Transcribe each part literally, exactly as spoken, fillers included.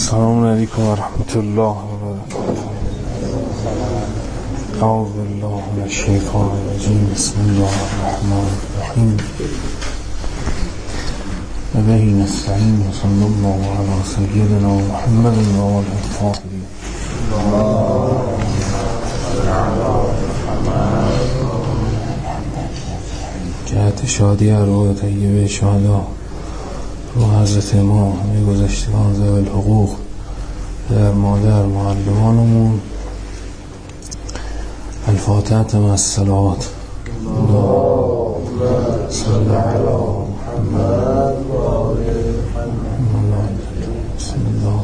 السلام علیکم و رحمت الله و برکاته. اعوذ بالله من الشیطان الرجیم. بسم الله الرحمن الرحیم. و به نستعین و صلی الله علی سیدنا محمد و آله الطاهرین. جهت شادی ارواح طیبه شهدا، روح حضرت ما همه گذشتگان ذوی الحقوق، در مادر معلمانمون، الفاتحه مع الصلوات. اللهم صل علی محمد و آل محمد. بسم الله.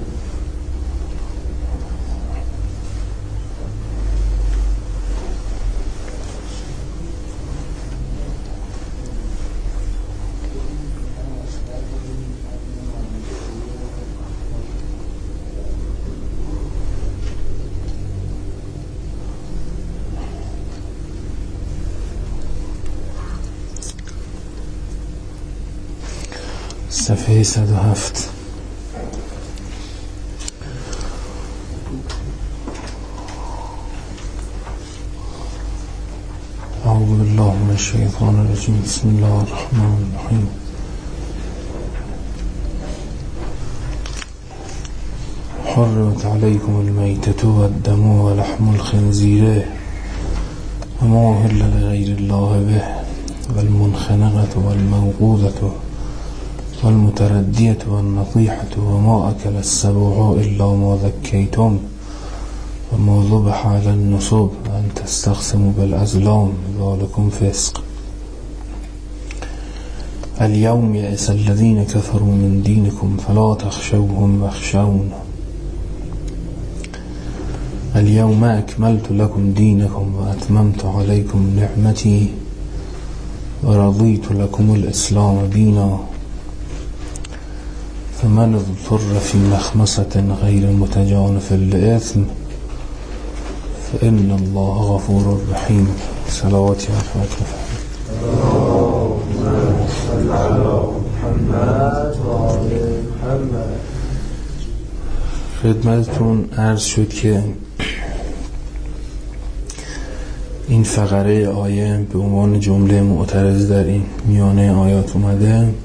صفحه صد و هفت. اعوذ بالله من الشیطان الرجیم. بسم الله الرحمن الرحیم. حرمت علیکم المیتة و الدم و لحم الخنزیر و ما أهل لغیر الله به والمنخنقة والموقوذة والمتردية والنطيحة وما أكل السبع إلا ما ذكيتم وما ذبح على النصب أن تستقسموا بالأزلام ذلكم فسق. اليوم يئس الذين كفروا من دينكم فلا تخشوهم واخشون اليوم أكملت لكم دينكم وأتممت عليكم نعمتي ورضيت لكم الإسلام دينا فمن اضطر في مخمصة غير متجانف لإثم فإن الله غفور رحيم. صلوات على الفاتحة. اللهم صل على محمد و آل محمد. خدمتتون عرض شد که این فقره آیه به عنوان جمله معترض در این میانه آیات اومده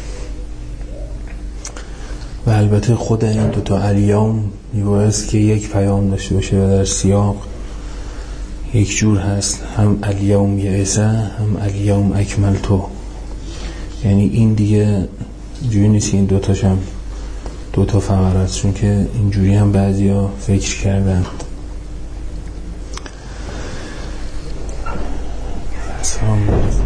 و البته خود این دوتا الیوم میبایست که یک پیام داشته باشه و در سیاق یک جور هست، هم الیوم یئسه هم الیوم اکملتو، یعنی این دیگه جوری نیست این دوتاش هم دوتا فقره است، چون که اینجوری هم بعضی ها فکر کردن. سلام علیکم.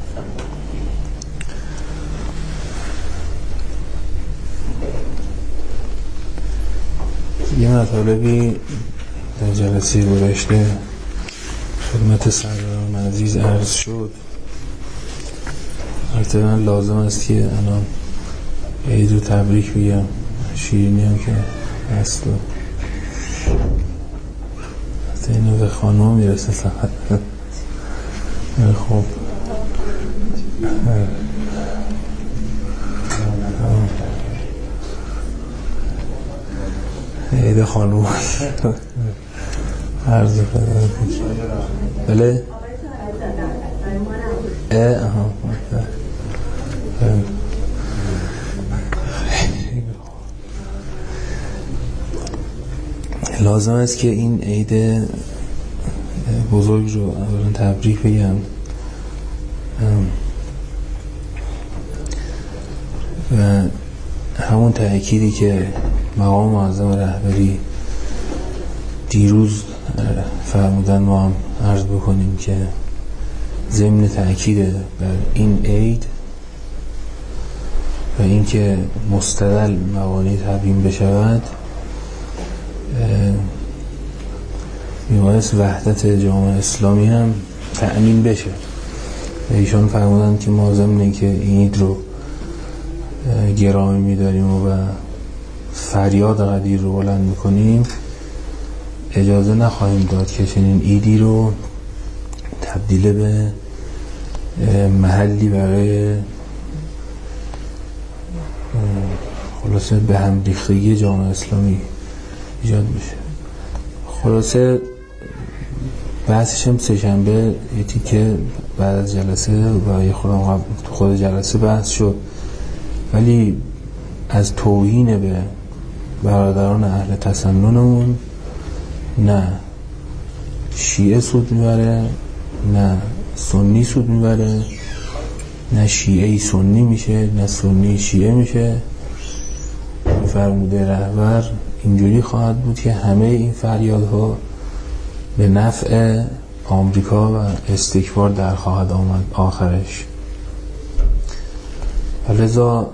یه مطالبی در جلسه گذشته خدمت سروران عزیز عرض شد. البته لازم است که الان عید رو تبریک بگم. شیرینی هم که هست و حتی اینو به خانم میرسه فقط. خب عید خانوم عرض خدمت. بله اه اها لازم است که این عید بزرگ رو اولا تبریک بگم و همون تأکیدی که مقام معظم رهبری دیروز فرمودن ما هم عرض بکنیم که ضمن تأکید بر این عید و این که مستدل موانع تبیین بشود میبایست وحدت جامعه اسلامی هم تأمین بشه و ایشان فرمودن که ما ضمن که این عید رو گرامی می‌داریم و فریاد قدیر رو بلند میکنیم اجازه نخواهیم داد که چنین عیدی رو تبدیل به محلی برای خلاصه به هم ریختگی جامعه اسلامی ایجاد بشه. خلاصه بحثش هم سه شنبه یه تیکه بعد از جلسه و یه خودم قبل تو خود جلسه بحث شد، ولی از توهین به برادران اهل تسننمون نه شیعه سود میبره نه سنی سود میبره، نه شیعه سنی میشه نه سنی شیعه میشه. فرموده رهبر اینجوری خواهد بود که همه این فریادها به نفع آمریکا و استکبار در خواهد آمد آخرش. لذا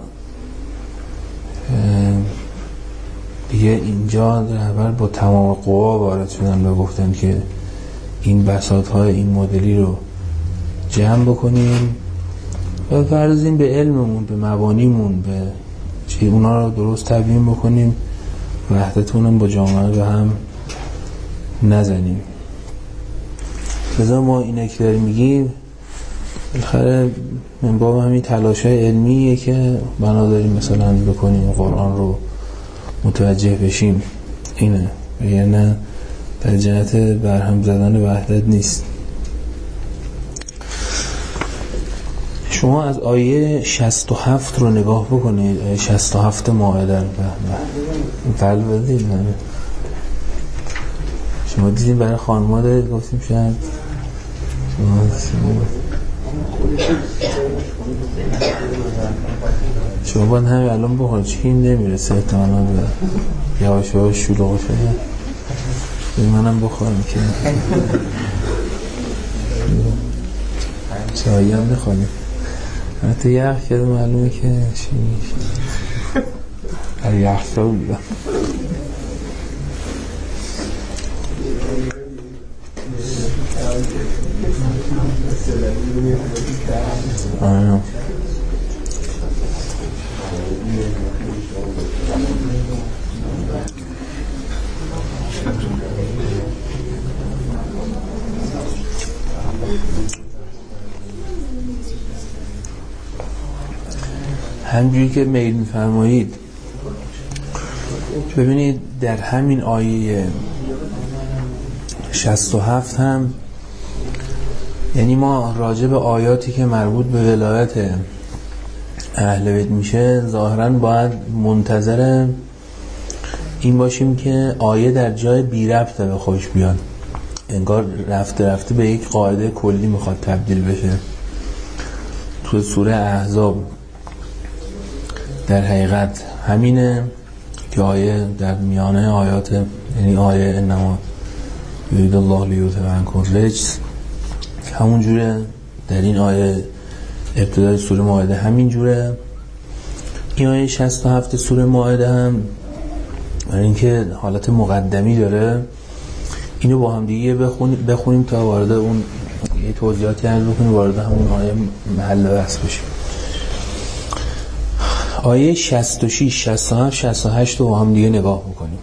دیگه اینجا رهبر با تمام قوا وارد شدن و گفتن که این بساطهای این مدلی رو جمع بکنیم و بپردازیم به علممون، به مبانیمون، به چی اونا رو درست تبیین بکنیم، وحدتونم با جامعه به هم نزنیم. لذا ما اینه که داریم میگیم بالاخره من باب همین تلاش‌های علمیه که بنا داریم مثلا بکنیم قرآن رو متوجه بشیم، اینه، یعنی در جهت برهم زدن وحدت نیست. شما از آیه شصت و هفت رو نگاه بکنید، آیه شصت و هفت مائده رو بل بدید. شما دیدیم برای خانم‌ها دارید گفتیم شاید شما باید همین الان بخورید چی این نمیرسه احتمالا به یواش یواش شلوغ شده. منم بخورم که چایی هم بخوریم. حتی یخ کرده معلومه که چی میشه هر یخ شو بیدم. آره همجوری که میل میفرمایید ببینید در همین آیه شصت و هفت هم، یعنی ما راجع به آیاتی که مربوط به ولایت اهل بیت میشه ظاهراً باید منتظر این باشیم که آیه در جای بی ربط به خوش بیاد، انگار رفته رفته به یک قاعده کلی میخواد تبدیل بشه. تو سوره احزاب در حقیقت همینه که آیه در میانه آیات، یعنی آیه انما یرید الله لیذهب عنکم الرجس همون جوره، در این آیه ابتدای سوره مائده همین جوره. این آیه شصت و هفت سوره مائده هم برای اینکه حالت مقدمی داره اینو با هم دیگه بخونیم, بخونیم تا وارد اون یه توضیحاتی عرض بکنیم، وارد همون آیه محل بحث بشیم. آیه شصت و شش، شصت و هفت، شصت و هشت رو با هم دیگه نگاه بکنیم.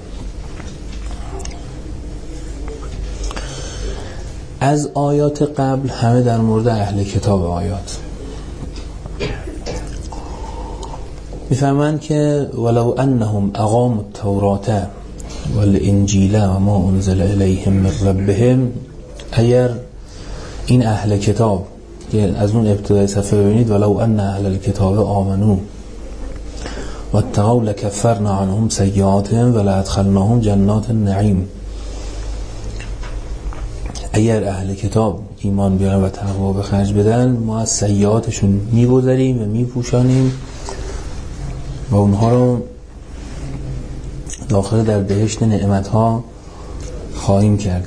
از آیات قبل همه در مورد اهل کتاب آیات میفهمند که ولو انهم اقاموا التوراة والانجیل و ما انزل الیهم من ربهم، اگر این اهل کتاب که از اون ابتدای صفحه ببینید ولو ان اهل الكتاب آمنوا واتقوا لكفرنا عنهم سیئاتهم ولادخلناهم جنات النعیم، اگر اهل کتاب ایمان بیارن و تقوا به خرج بدن ما از سیئاتشون میگذریم و میپوشانیم و اونها رو داخل در بهشت نعمتها خواهیم کرد.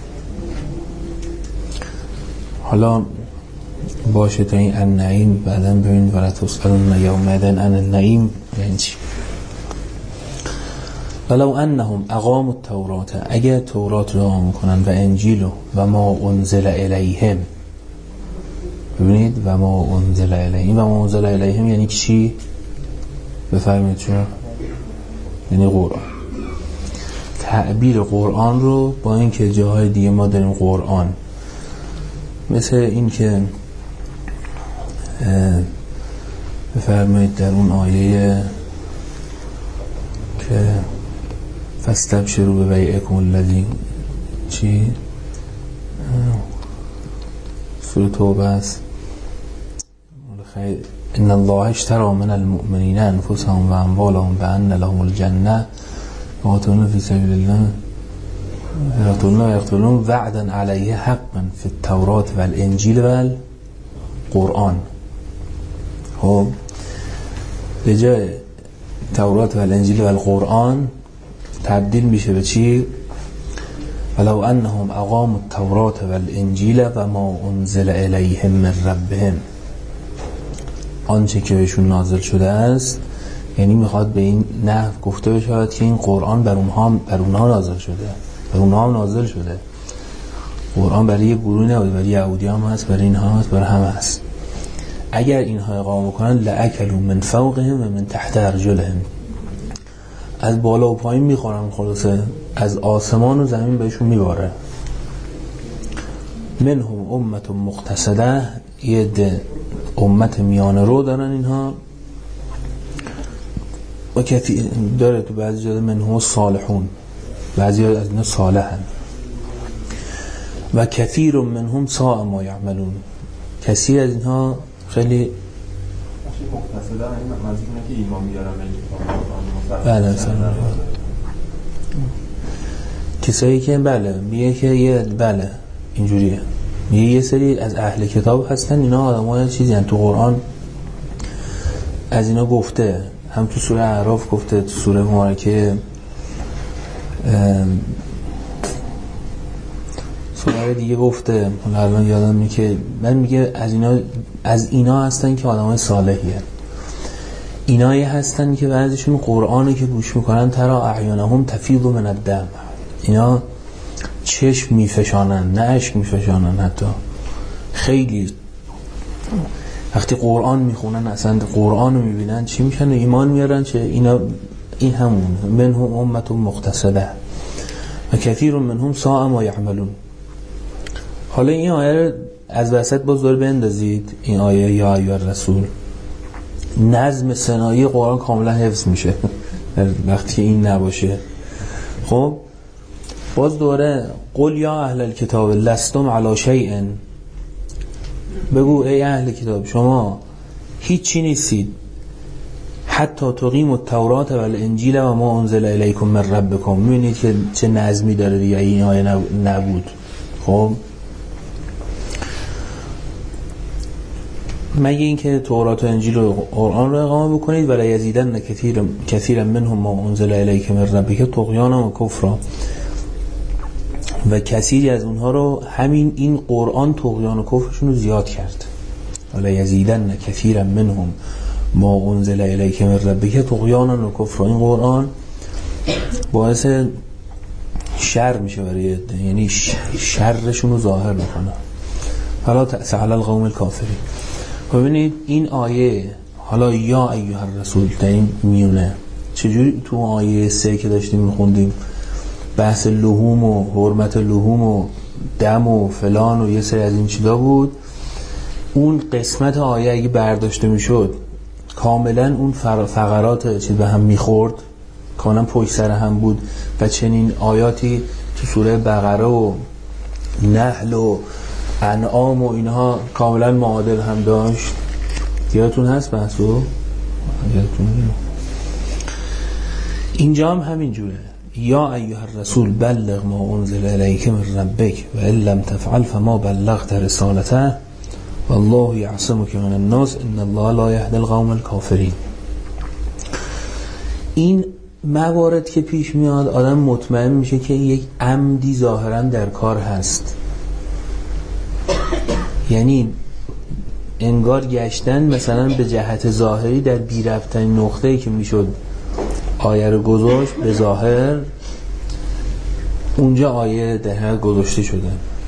حالا باشه تا این النعیم بعداً ببینید ولا تسألون یومئذ عن النعیم یعنی چی. ولو انهم اقاموا التوراة، اگر تورات رو اقامه کنن و انجیل و ما انزل الیهم، ببینید و ما انزل الیهم و ما انزل الیهم یعنی چی؟ بفرمایید چرا؟ یعنی قرآن. تعبیر قرآن رو با این که جاهای دیگه ما داریم قرآن، مثل این که بفرمایید در اون آیه که فاستبشروا ببیعکم الذی چی سوره توبه است. ان الله اشتری من المؤمنین انفسهم و اموالهم بان لهم الجنه یقاتلون فی سبیل الله یقتلون و یقتلون وعدا علیه حقا فی التوراة و الانجیل و القرآن. خب به جای تورات و الانجیل و القرآن تبدیل میشه به چی؟ ولو انهم اقاموا التوراة و الانجیل و ما انزل الیهم من ربهم. آنچه که بهشون نازل شده است، یعنی میخواد به این نحو گفته بشود که این قرآن بر اونها بر اونها نازل شده، بر اونها نازل شده. قرآن برای یه گروه نبود، برای یهودی هم هست، برای اینها هست، برای همه هست. اگر اینها اقامه کنن لأکلوا من فوقهم و من تحت ارجلهم، از بالا و پایین میخورن، خلاصه از آسمان و زمین بهشون میباره. منهم امت مقتصده، یه ده امت میانه رو دارن اینها، و کثیر داره تو بعضی جاده منهم صالحون، بعضی از اینا صالحن. و کثیر منهم ساء ما یعملون، کثیر از اینها خیلی مقتصده این منظور اینه که ایمان بیارن بله سلام کسایی که بله میگه که یه بله اینجوریه، میگه یه سری از اهل کتاب هستن، اینا آدمای چیزی هستن. تو قرآن از اینا گفته، هم تو سوره اعراف گفته، تو سوره مبارکه سوره دیگه گفته، الان یادم میاد که من میگه از اینا از اینا هستن که آدمای صالحیه. اینایی هستن که بعضیشون قرآنی که گوش میکنن ترا اعینهم تفیض من الدم، اینا چشم میفشانن نه اشک میفشانن، حتی خیلی وقتی قرآن میخونن اصلا قرآن رو میبینن چی میشن و ایمان میارن. چه اینا این همون منهم امت مقتصده و کثیر منهم ساء ما یعملون. حالا این آیه از وسط باز داره بندازید، این آیه یا ایها الرسول، نظم ثنایی قرآن کاملا حفظ میشه وقتی این نباشه. خب باز دوره قل یا اهل الکتاب لستم علی شیء، بگو ای اهل کتاب شما هیچی نیستید، حتی تقیم التوراة و الانجیل و ما انزل الیکم من ربکم. میبینید که چه نظمی داره دیگه، این آیه نبود. خب مگه این که تورات و انجیل و قرآن رو اقامه بکنید ولا یزیدن کثیر کثیر منهم ما انزل الیک من ربک طغیانا و کفرا، و کثیری از اونها رو همین این قرآن طغیان و کفرشون رو زیاد کرد. ولا یزیدن کثیر منهم ما انزل الیک من ربک طغیانا و کفرا. این قرآن باعث شر میشه برای، یعنی شرشون رو ظاهر میکنه. فلا تأس علی القوم الکافرین. ببینید این آیه حالا یا ایها الرسول در این میونه چجوری تو آیه سه که داشتیم میخوندیم بحث لحوم و حرمت لحوم و دم و فلان و یه سری از این چیزا بود. اون قسمت آیه اگه برداشته میشد کاملا اون فقرات چیز به هم میخورد، کاملا پشت سر هم بود و چنین آیاتی تو سوره بقره و نحل و انعام و اینها کاملا معادل هم داشت. یادتون هست بحثو؟ یادتون اینجا هم همین جوره. یا ایها الرسول بلغ ما انزل الیک من ربک و ان لم تفعل فما بلغت رسالته والله یعصمک من الناس ان الله لا یهدی القوم الکافرین. این موارد که پیش میاد آدم مطمئن میشه که یک عمدی ظاهرا در کار هست، یعنی انگار گشتن مثلا به جهت ظاهری در بی ربطن نقطه‌ای که میشد آیه رو گذاشت به ظاهر، اونجا آیه در حقیقت گذاشته شده.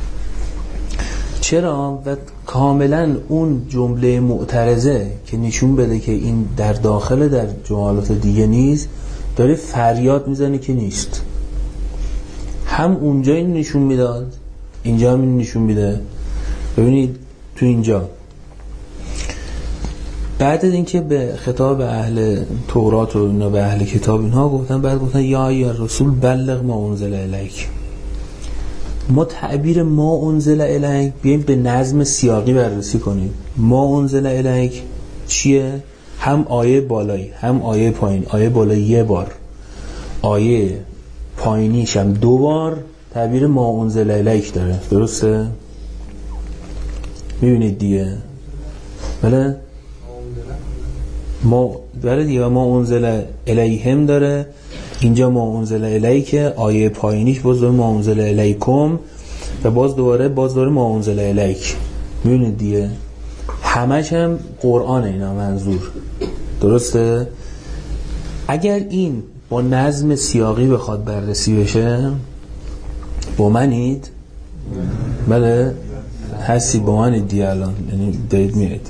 چرا؟ و کاملا اون جمله معترضه که نشون بده که این در داخل در جملات دیگه نیست، داره فریاد میزنه که نیست. هم اونجا این نشون میداد، اینجا هم این نشون میده. ببینید تو اینجا بعد از اینکه به خطاب اهل تورات و اینا به اهل کتاب اینها گفتن، بعد گفتن یا ای رسول بلغ ما انزل الیک. ما تعبیر ما انزل الیک بیایم به نظم سیاقی بررسی کنیم. ما انزل الیک چیه؟ هم آیه بالایی هم آیه پایین. آیه بالایی یه بار، آیه پایینیش هم دو بار تعبیر ما انزل الیک داره. درسته؟ میبینید دیگه؟ بله؟ ما بله دیگه، ما انزل الیهم داره، اینجا ما انزل الیک، آیه پایینیش باز دوباره ما انزل الیکم و باز دوباره باز دوباره ما انزل الیک. میبینید دیگه؟ همش هم قرآن اینا منظور. درسته؟ اگر این با نظم سیاقی بخواد بررسی بشه، با منید؟ بله؟ هستی با منید دیگه الان، یعنی دارید میرید.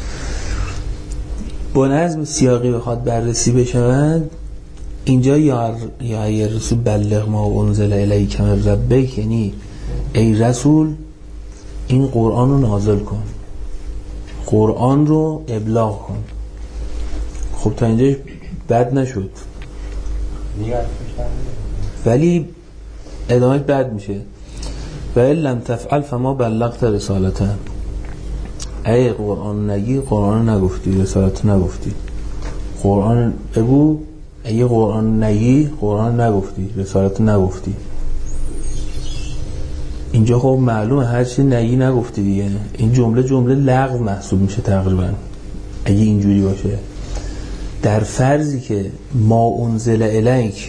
با نظم سیاقی بخواد بررسی بشه، اینجا یا یا رسول بلغ ما انزل الیک من ربک، یعنی ای رسول این قرآن رو نازل کن، قرآن رو ابلاغ کن. خب تا اینجا بد نشد، ولی ادامه بد میشه. و لم تفعل فما بلغت رسالته. ای قرآن نگی، قرآن نگفتی، رسالت نگفتی. قرآن بگو، ای قرآن نگی، قرآن نگفتی، رسالت نگفتی. اینجا خب معلومه هر چی نگی نگفتی دیگه. این جمله جمله لغو محسوب میشه تقریبا اگه اینجوری باشه. در فرضی که ما انزل الیک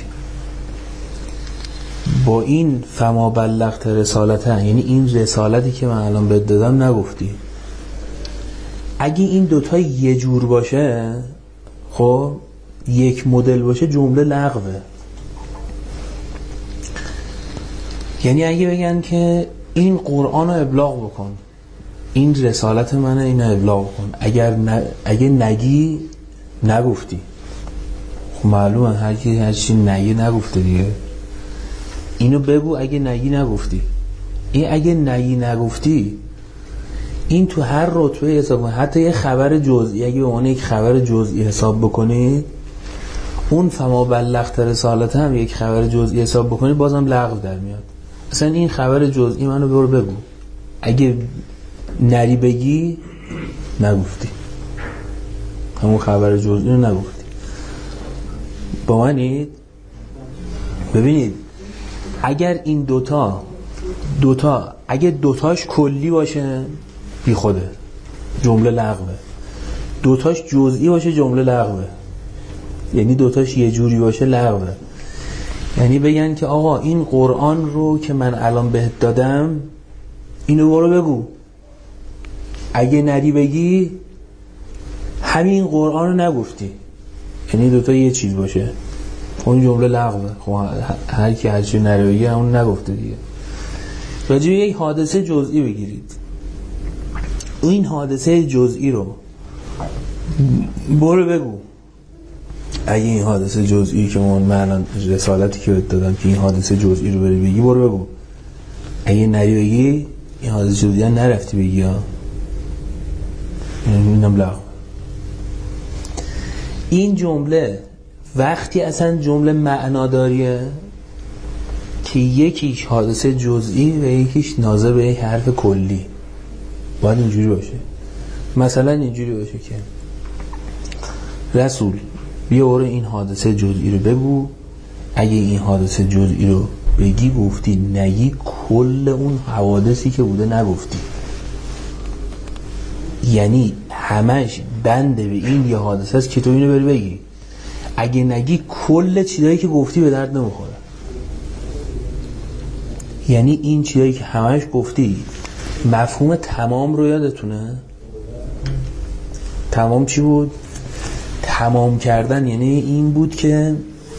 با این فما بلغت رسالته، یعنی این رسالتی که من الان بهت دادم نگفتی، اگه این دوتا یه جور باشه، خب یک مدل باشه، جمله لغوه. یعنی اگه بگن که این قرآن رو ابلاغ بکن، این رسالت منه، این رو ابلاغ کن، اگر ن... اگه نگی نگفتی. خب معلومه هر کی هر چی نگی نگفته دیگه. اینو بگو اگه نگی نگفتی. این اگه نگی نگفتی این تو هر رتبه حساب کنید، حتی یه خبر جزئی اگه به عنوان یک خبر جزئی حساب بکنید، اون فما بلغت رسالت هم یک خبر جزئی حساب بکنید، بازم لغو در میاد. اصلا این خبر جزئی منو برو بگو، اگه نری بگی نگفتی، همون خبر جزئی رو نگفتی. با منید؟ ببینید اگر این دوتا دوتا اگه دوتاش کلی باشه بی خوده، جمله لغوه. دوتاش جزئی باشه جمله لغوه. یعنی دوتاش یه جوری باشه لغوه. یعنی بگن که آقا این قرآن رو که من الان بهت دادم اینو برو بگو، اگه نری بگی همین قرآن رو نگفتی. یعنی دوتا یه چیز باشه، اون جمله لغوه. خب هر کی هر چی نره بگی اون نگفته دیگه. راجع به یک حادثه جزئی بگیرید، این حادثه جزئی رو برو بگو، اگه این حادثه جزئی که من من رسالتی که بهت دادم که این حادثه جزئی رو بری بگی برو بگو، اگه نری بگی این حادثه جزئی نرفتی بگی ها، اینم لغو. این جمله وقتی اصلا جمله معناداریه که یکیش حادثه جزئی و یکیش ناظر به یک حرف کلی، باید اینجوری باشه. مثلا اینجوری باشه که رسول بیا برو این حادثه جزئی رو بگو، اگه این حادثه جزئی رو بگی گفتی، نگی کل اون حوادثی که بوده نگفتی. یعنی همش بنده به این یه حادثه است که تو اینو بری بگی، اگه نگی کل چیزایی که گفتی به درد نمیخوره. یعنی این چیزایی که همش گفتی، مفهوم تمام رو یادتونه؟ تمام چی بود؟ تمام کردن یعنی این بود که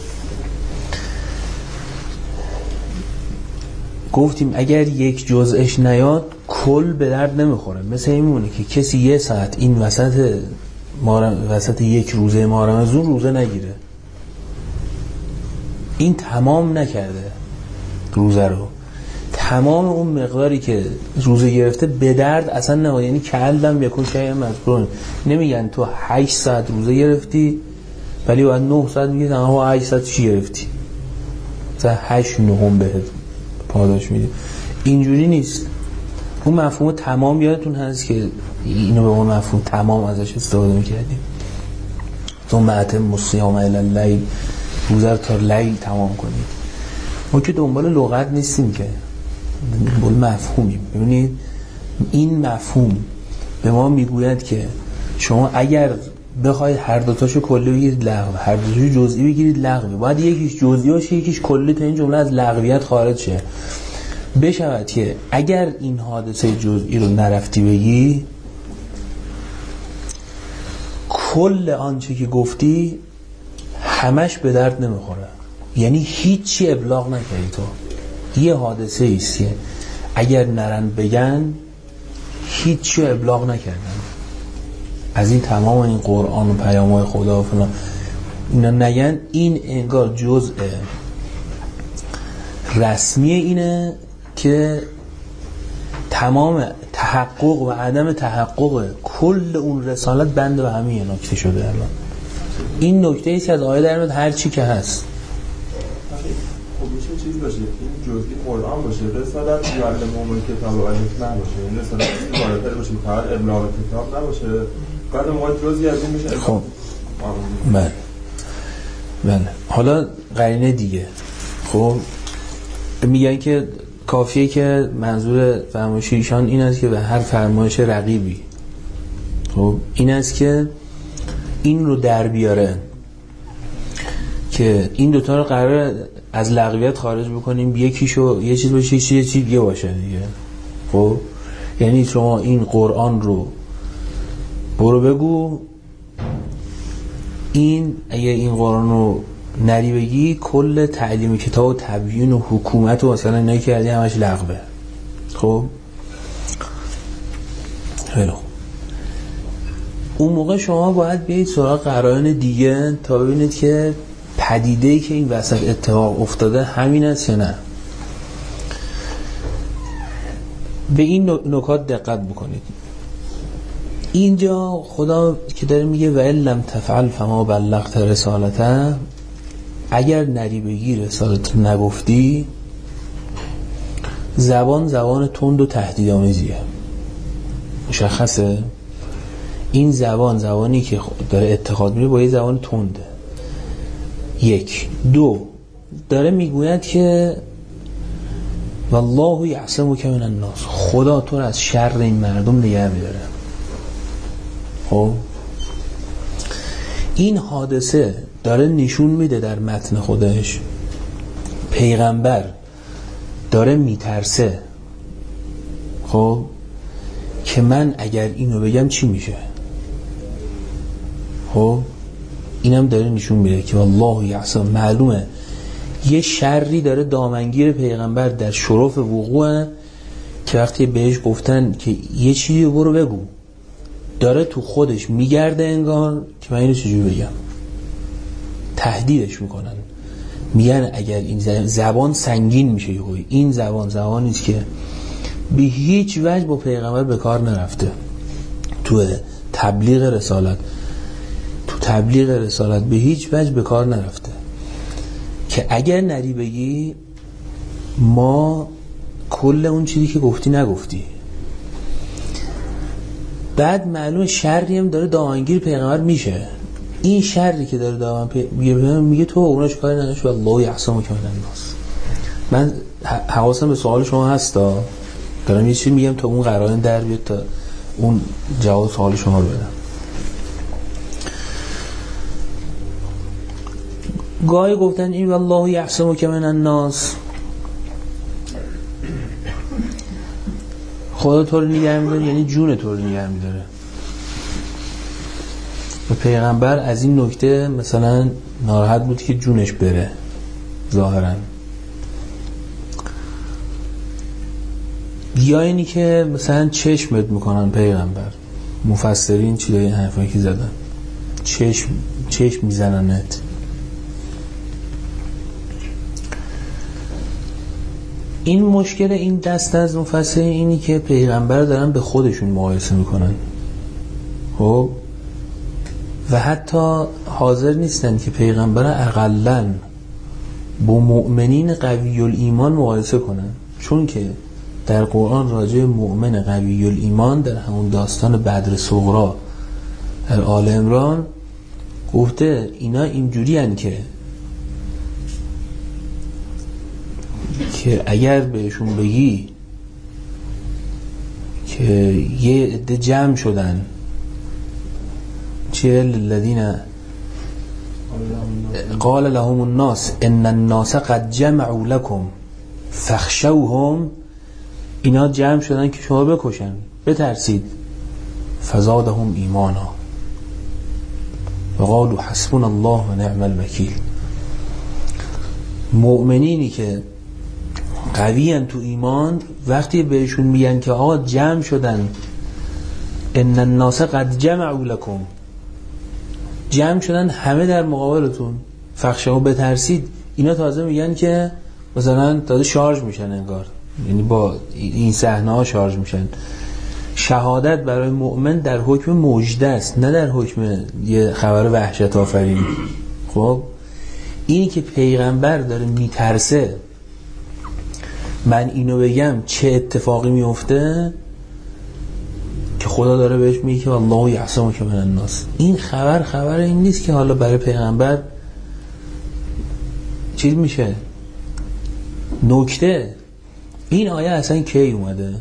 گفتیم اگر یک جزءش نیاد کل به درد نمیخوره. مثل این میمونه که کسی یه ساعت این وسط مارم وسط یک روزه ماه رمضان روزه نگیره، این تمام نکرده روزه رو. تمام اون مقداری که روزه گرفته به درد اصلا نمیاد. یعنی کلم یکون شیء مذکور. نمیگن تو هشت ساعت روزه گرفتی ولی بعد نه ساعت میگه تمام هشت ساعت چی گرفتی، مثلا هشت نهم بهت پاداش میده. اینجوری نیست. اون مفهوم تمام یادتون هست که اینو به اون مفهوم تمام ازش استفاده میکردیم. ثم اتموا الصیام الی اللیل، روزه رو تا لیل تمام کنید. ما که دنبال لغت نیستیم که، دنبال مفهومیم. ببینید این مفهوم به ما میگوید که شما اگر بخواید هر دوتاشو کلی بگیرید لغو، هر دوتاشو جزئی بگیرید لغو، باید یکیش جزئی باشه یکیش کلی تا این جمله از لغویت خارج شه. بشود که اگر این حادثه جزئی رو نرفتی بگی، کل آنچه که گفتی همش به درد نمیخوره. یعنی هیچی ابلاغ نکردی تو. یه حادثه ایست که اگر نرن بگن هیچی ابلاغ نکردن. از این تمام این قرآن و پیام‌های خدا و فلان اینا نگن، این انگار جزء رسمی اینه که تمام تحقق و عدم تحقق کل اون رسالت بند به همین نکته شده. الان این نکته ایست که از آیه در میاد هر چی که هست. خب میشه چیز باشه این جزئی قرآن باشه، رسالت یعلمهم الکتاب و الحکمه باشه، این رسالت بالاتر باشه، فقط ابلاغ کتاب نباشه. بعد ما جزئی از این میشه. خب بله بله. حالا قرینه دیگه، خب میگن که کافیه که منظور فرمایش ایشان این است که به هر فرمایش رقیبی، خب این است که این رو در بیاره که این دوتا رو قرار از لغویت خارج بکنیم، یکیشو یه چیز باشه یه چیز دیگه باشه دیگه. خب یعنی شما این قرآن رو برو بگو، این اگه این قرآن رو نری بگی کل تعلیم کتاب و تبیین و حکومت و مثلا اینایی که کردی همش لغوه. خب خیلی خوب. اون موقع شما باید بیایید سراغ قرائن دیگه تا ببینید که پدیده‌ای که این وسط اتفاق افتاده همین است یا نه. به این نکات دقت بکنید. اینجا خدا که داره میگه و لم تفعل فما بلغت رسالته، اگر نری بگی رسالت نگفتی، زبان زبان تند و تهدیدآمیزیه. مشخصه؟ این زبان زبانی که داره اتخاذ میره با یه زبان تنده. یک. دو، داره میگوید که والله یعصمک من الناس، خدا تو رو از شر این مردم نگه میداره. خب این حادثه داره نشون میده در متن خودش پیغمبر داره میترسه، خب که من اگر اینو بگم چی میشه. خب اینم داره نشون میده که والله یعصم، معلومه یه شری داره دامنگیر پیغمبر در شرف وقوعه که وقتی بهش گفتن که یه چیزی برو بگو، داره تو خودش میگرده انگار که من اینو چجوری بگم. تهدیدش میکنن، میگن اگر این زبان سنگین میشه، این زبان زبانیست که به هیچ وجه با پیغمبر به کار نرفته تو تبلیغ رسالت، تو تبلیغ رسالت به هیچ وجه به کار نرفته، که اگر نری بگی ما کل اون چیزی که گفتی نگفتی. بعد معلومه شری هم داره دامنگیر پیغمبر میشه. این شری که داره دامنگیر پیغمبر میگه تو اوناش کاری نداشت و الله یعصمک من الناس. من حواسم به سوال شما هستا، دارم یه چیزی میگم تا اون قرائن در بیاد تا اون جواب سوال شما رو بدم. گاهی گفتن این والله یعصمک من الناس، خدا تو رو نگه میداره، یعنی جون تو رو نگه میداره. و پیغمبر از این نکته مثلا ناراحت بود که جونش بره ظاهرا، یا اینی که مثلا چشمت میکنن پیغمبر، مفسرین چی داری حرفایی که زدن، چشم چشم میزننت. این مشکل این دست از مفسر اینی که پیغمبر دارن به خودشون مقایسه میکنن، خب و حتی حاضر نیستن که پیغمبر اقلن با مؤمنین قوی الایمان مقایسه کنن، چون که در قرآن راجع مؤمن قوی الایمان در همون داستان بدر صغرا در آل عمران گفته اینا اینجوری هن که که اگر بهشون بگی که یه عده جمع شدن چه للذین قال لهم الناس ان الناس قد جمعوا لكم فاخشوهم، اینا جمع شدن که شما بکشن بترسید، فزادهم ایمانا وقالوا حسبنا الله و نعم الوکیل. مؤمنینی که قویان تو ایمان وقتی بهشون میگن که آقا جمع شدن، ان الناس قد جمعوا لكم، جمع شدن همه در مقابلتون، فخشوا بترسید، اینا تازه میگن که مثلا تازه شارژ میشن انگار، یعنی با این صحنه ها شارژ میشن. شهادت برای مؤمن در حکم مژده است، نه در حکم یه خبر وحشت آفرین. خب اینی که پیغمبر داره میترسه من اینو بگم چه اتفاقی میفته، که خدا داره بهش میگه که الله یعصمک من الناس، این خبر خبر این نیست که حالا برای پیغمبر چیز میشه. نکته این آیه اصلا کی اومده؟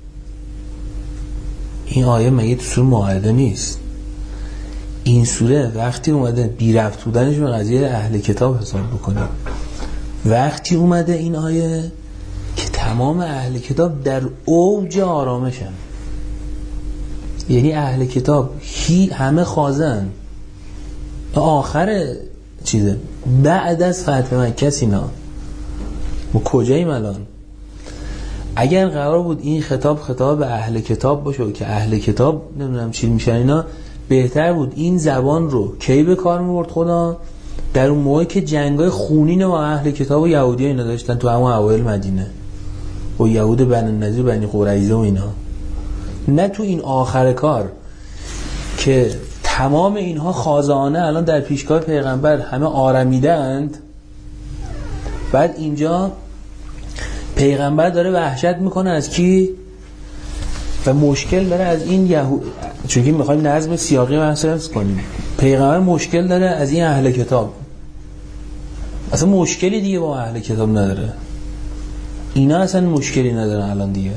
این آیه مگه تو سوره مائده نیست؟ این سوره وقتی اومده بی ربط بودنش به قضیه اهل کتاب حساب بکنه، وقتی اومده این آیه که تمام اهل کتاب در اوج آرامشن، یعنی اهل کتاب هی همه خازن آخر چیزه بعد از فتح مکه اینا. ما کجاییم الان؟ اگر قرار بود این خطاب خطاب به اهل کتاب باشه که اهل کتاب نمیدونم چی میشن اینا، بهتر بود این زبان رو کی به کار میبرد خدا؟ در اون موقعی که جنگای خونین با اهل کتاب و یهودی اینا داشتن تو همون اوایل مدینه و یهود بنی النضیر بنی قریظه و اینا، نه تو این آخر کار که تمام اینها خازانه الان در پیشگاه پیغمبر همه آرمیدند. بعد اینجا پیغمبر داره وحشت میکنه از کی؟ و مشکل داره از این یهود، چون که میخوایم نظم سیاقی محسوس کنیم. پیغمبر مشکل داره از این اهل کتاب، اصلا مشکلی دیگه با اهل کتاب نداره، اینا اصلا مشکلی ندارن الان دیگه.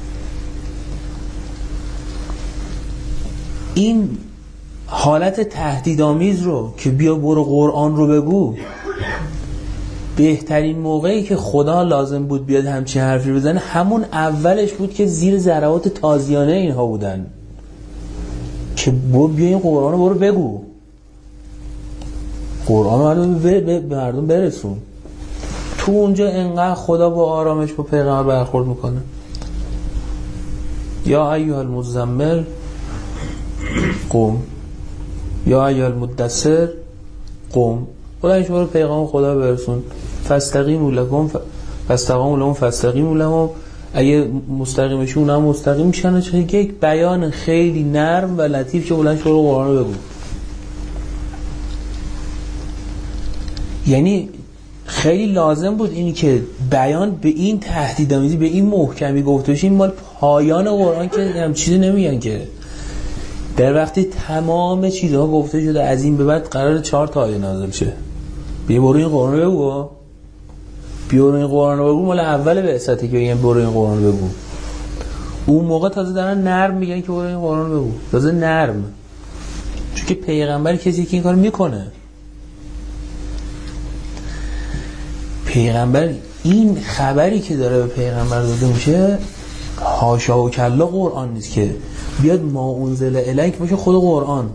این حالت تهدیدآمیز رو که بیا برو قرآن رو بگو، بهترین موقعی که خدا لازم بود بیاد همچین حرفی بزنه همون اولش بود که زیر ضربات تازیانه اینها بودن که برو بیا این قرآن رو برو بگو، قرآن رو به مردم برسون. تو اونجا انقدر خدا با آرامش با پیغمبر برخورد میکنه. یا ایها المزمل قم، یا ایها المدثر قم، خدا شما رو پیغام خدا برسون. فاستقیموا لکم فاستقاموا لهم فاستقیموا لهم، اگه مستقیمشون هم مستقیم میشن. چه یک بیان خیلی نرم و لطیف که بلند شروع قرآن رو بگو. یعنی خیلی لازم بود اینی که بیان به این تهدیدآمیزی به این محکمی گفته بشه. این مال پایان قرآن که هم چیزی نمیگن که در وقتی تمام چیزها گفته شده از این به بعد قرار چهار تا آیه نازل شه. بیا برو این قرآن رو بگو، بیا برو این قرآن رو بگو. مال اول بعثته که بگن برو این قرآن رو بگو. اون موقع تازه دارن نرم میگن که برو این قرآن رو بگو، تازه نرم، چون که پیغمبر کسی که این کار میکنه. پیغمبر این خبری که داره به پیغمبر داده میشه حاشا و کلا قرآن نیست که بیاد ما انزل الیک باشه خود قرآن،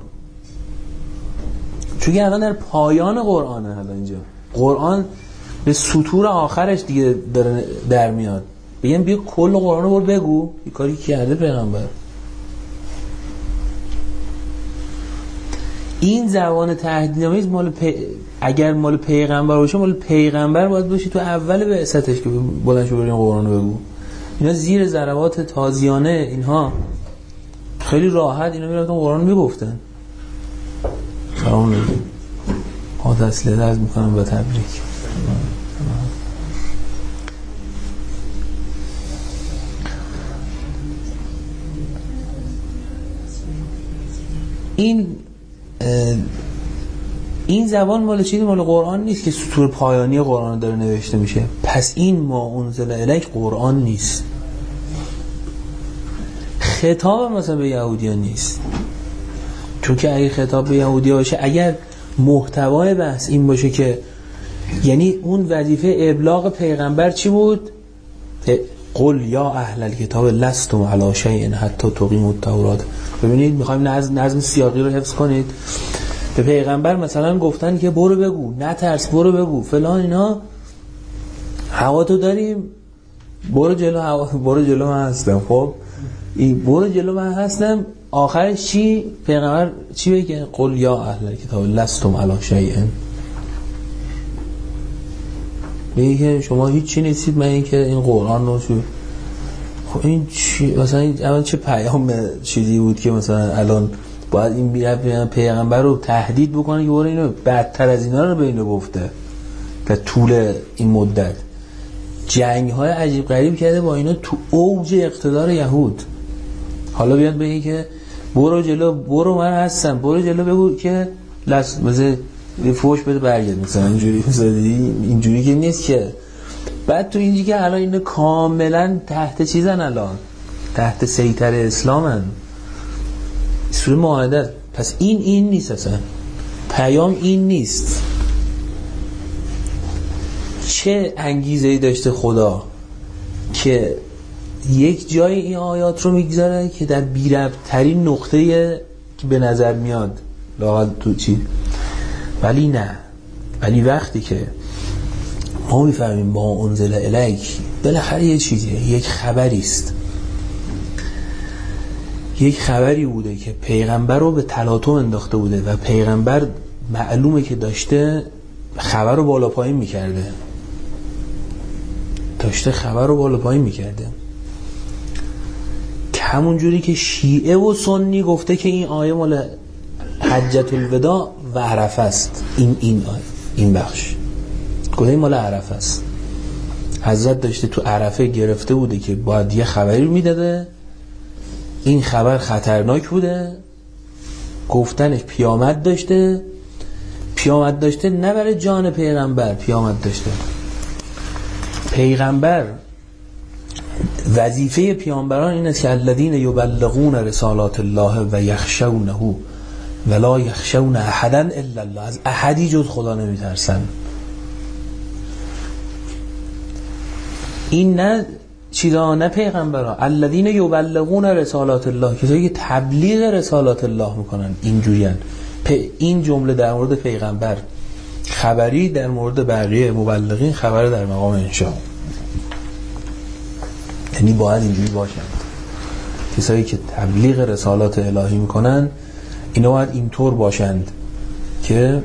چون الان در پایان قرآنه. حالا اینجا قرآن به سطور آخرش دیگه داره در میاد. بگم بیا کل قرآن رو برو بگو. این کاری کرده پیغمبر. این زبان تهدیدآمیز مال پی... اگر مال پیغمبر باشه مال پیغمبر باید باشه تو اول بعثتش که بلند شو بریم قرآن رو بگو. اینا زیر ضربات تازیانه اینها خیلی راحت اینا میرفتن قرآن میگفتن. سلام علیکم. ها تسلیت عرض میکنم با تبریک. این این زبان مال چیزی مال قرآن نیست که سطور پایانی قرآن داره نوشته میشه. پس این ما انزل الیک قرآن نیست. خطاب مثلا به یهودیان نیست، چون که اگه خطاب به یهودی باشه، اگر محتوای بحث این باشه که یعنی اون وظیفه ابلاغ پیغمبر چی بود؟ قل یا اهل الکتاب لستم علی شیء حتی تقیموا التوراة. ببینید میخوایم نظم نظم سیاقی رو حفظ کنید. به پیغمبر مثلا گفتن که برو بگو، نترس، برو بگو فلان اینا، هوا تو داریم، برو جلو، هوا برو جلو من هستم. خب این برو جلو من هستم آخرش چی؟ پیغمبر چی بگه؟ قل یا اهل الکتاب لستم علی شیء. میگه که شما هیچ چی نیستید من اینکه این قرآن رو شو. خب این چی مثلا این چه پیام چیزی بود که مثلا الان باید این بیاد پیغمبر رو تهدید بکنه که برو اینو بدتر از اینا رو به اینو گفته در طول این مدت جنگ های عجیب غریب کرده با اینا تو اوج اقتدار یهود. حالا بیاد بگه که برو جلو، برو من هستم، برو جلو بگو که لس مثلا فوش بده برگرد مثلا اینجوری مثلا اینجوری که نیست که. بعد تو اینجی که الان اینا کاملا تحت چیزن، الان تحت سیطره اسلامن، سوره مائده. پس این این نیست اصلا، پیام این نیست. چه انگیزه‌ای داشته خدا که یک جای این آیات رو میگذاره که در بی‌ربط‌ترین نقطه‌ای که به نظر میاد لااقل تو چی، ولی نه، ولی وقتی که ما میفهمیم ما انزل الیک بالاخره یه چیزیه، یک خبری است، یک خبری بوده که پیغمبر رو به تلاطم انداخته بوده و پیغمبر معلومه که داشته خبر رو بالا پایین میکرده، داشته خبر رو بالا پایین میکرده. که همون جوری که شیعه و سنی گفته که این آیه مال حجت الوداع و عرفه است، این این آیه این بخش گفته مال عرفه است. حضرت داشته تو عرفه گرفته بوده که باید یه خبری رو میداده، این خبر خطرناک بوده، گفتنش پیامد داشته، پیامد داشته نه برای جان پیغمبر، پیامد داشته پیغمبر. وظیفه پیامبران این است که الذین یبلغون رسالات الله و یخشونه ولا یخشون احدا الا الله، از احدی جز خدا نمیترسن. این نه چیزا، نه پیغمبران. الذین یبلغون رسالات الله، کسایی که تبلیغ رسالات الله میکنن اینجوریان. این جمله در مورد پیغمبر خبری، در مورد بقیه مبلغین خبر در مقام انشاء. یعنی باید اینجوری باشند کسایی که تبلیغ رسالات الهی میکنن، اینا باید اینطور باشند که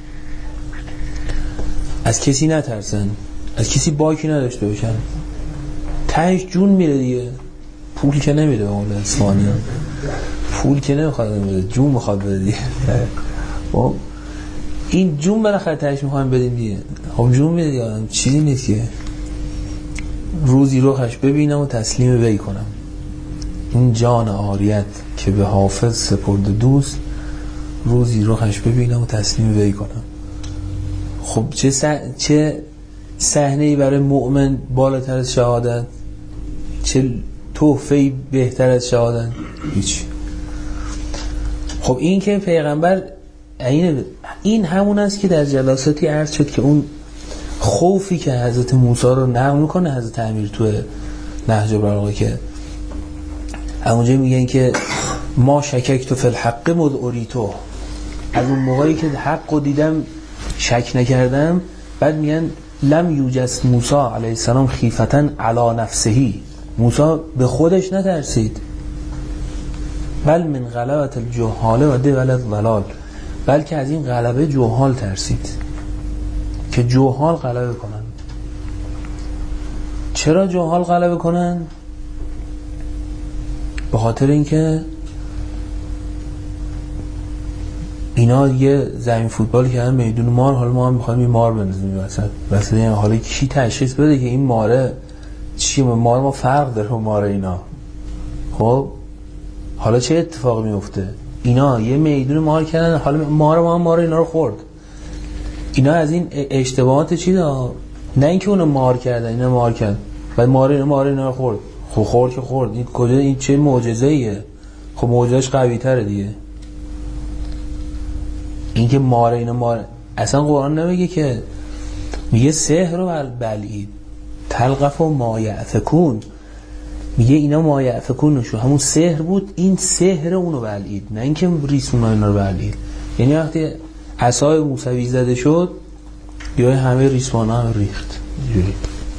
از کسی نترسن، از کسی باکی نداشته باشن. تهش جون میره دیگه، پول که نمیده به مولا اسفانی، پول که نمیخواد بده، جون میخواد بده دیگه. خب این جون بالاخره تهش میخوایم بدیم دیگه. خب جون میده دیگه، چیزی نیست که روزی روخش ببینم و تسلیم وی کنم. این جان عاریت که به حافظ سپرد دوست، روزی روخش ببینم و تسلیم وی کنم. خب چه س... چه صحنه‌ای برای مؤمن بالاتر از شهادت؟ چه تحفه‌ای بهتر از شهادت؟ هیچ. خب این که پیغمبر این این همون است که در جلساتی عرض شد که اون خوفی که حضرت موسی رو نقل میکنه حضرت امیر تو نهج البلاغه، که اونجا میگن که ما شککت فی الحق مذ اریتو، از اون موقعی که حق رو دیدم شک نکردم. بعد میگن لم یوجس موسی علیه السلام خیفتن علی نفسهی، موسی به خودش نترسید، بل من غلبت الجهاله و دولت ولال، بلکه از این غلبه جهال ترسید که جهال غلبه کنن. چرا جهال غلبه کنن؟ به خاطر اینکه اینا یه زمین فوتبال کردن میدون مار، حالا ما هم میخوایم این مار بندازیم وسط. واسه این حالا کی تشخیص بده که این ماره چیه؟ مار ما فرق داره با مار اینا. خب حالا چه اتفاقی میفته؟ اینا یه میدون مار کردن، حالا مار ما هم مار اینا رو خورد. اینا از این اشتباهات چی دار؟ نه اینکه اونو مار کردن، اینا مار کردن بعد مار اینا مار اینا رو خورد. خب خورد که خورد. این کجا؟ این چه معجزه‌ایه؟ خب معجزه‌اش قوی‌تره دیگه. این که مار اینا مار، اصلا قرآن نمیگه که، میگه سحر و بلعید تلقف و ما یعفکون، میگه اینا ما یعفکون شو همون سحر بود، این سحر اونو بلعید، نه اینکه ریسمون اینا رو بلعید. یعنی وقتی عصای موسوی زده شد یا همه ریسمان ها هم ریخت جوری.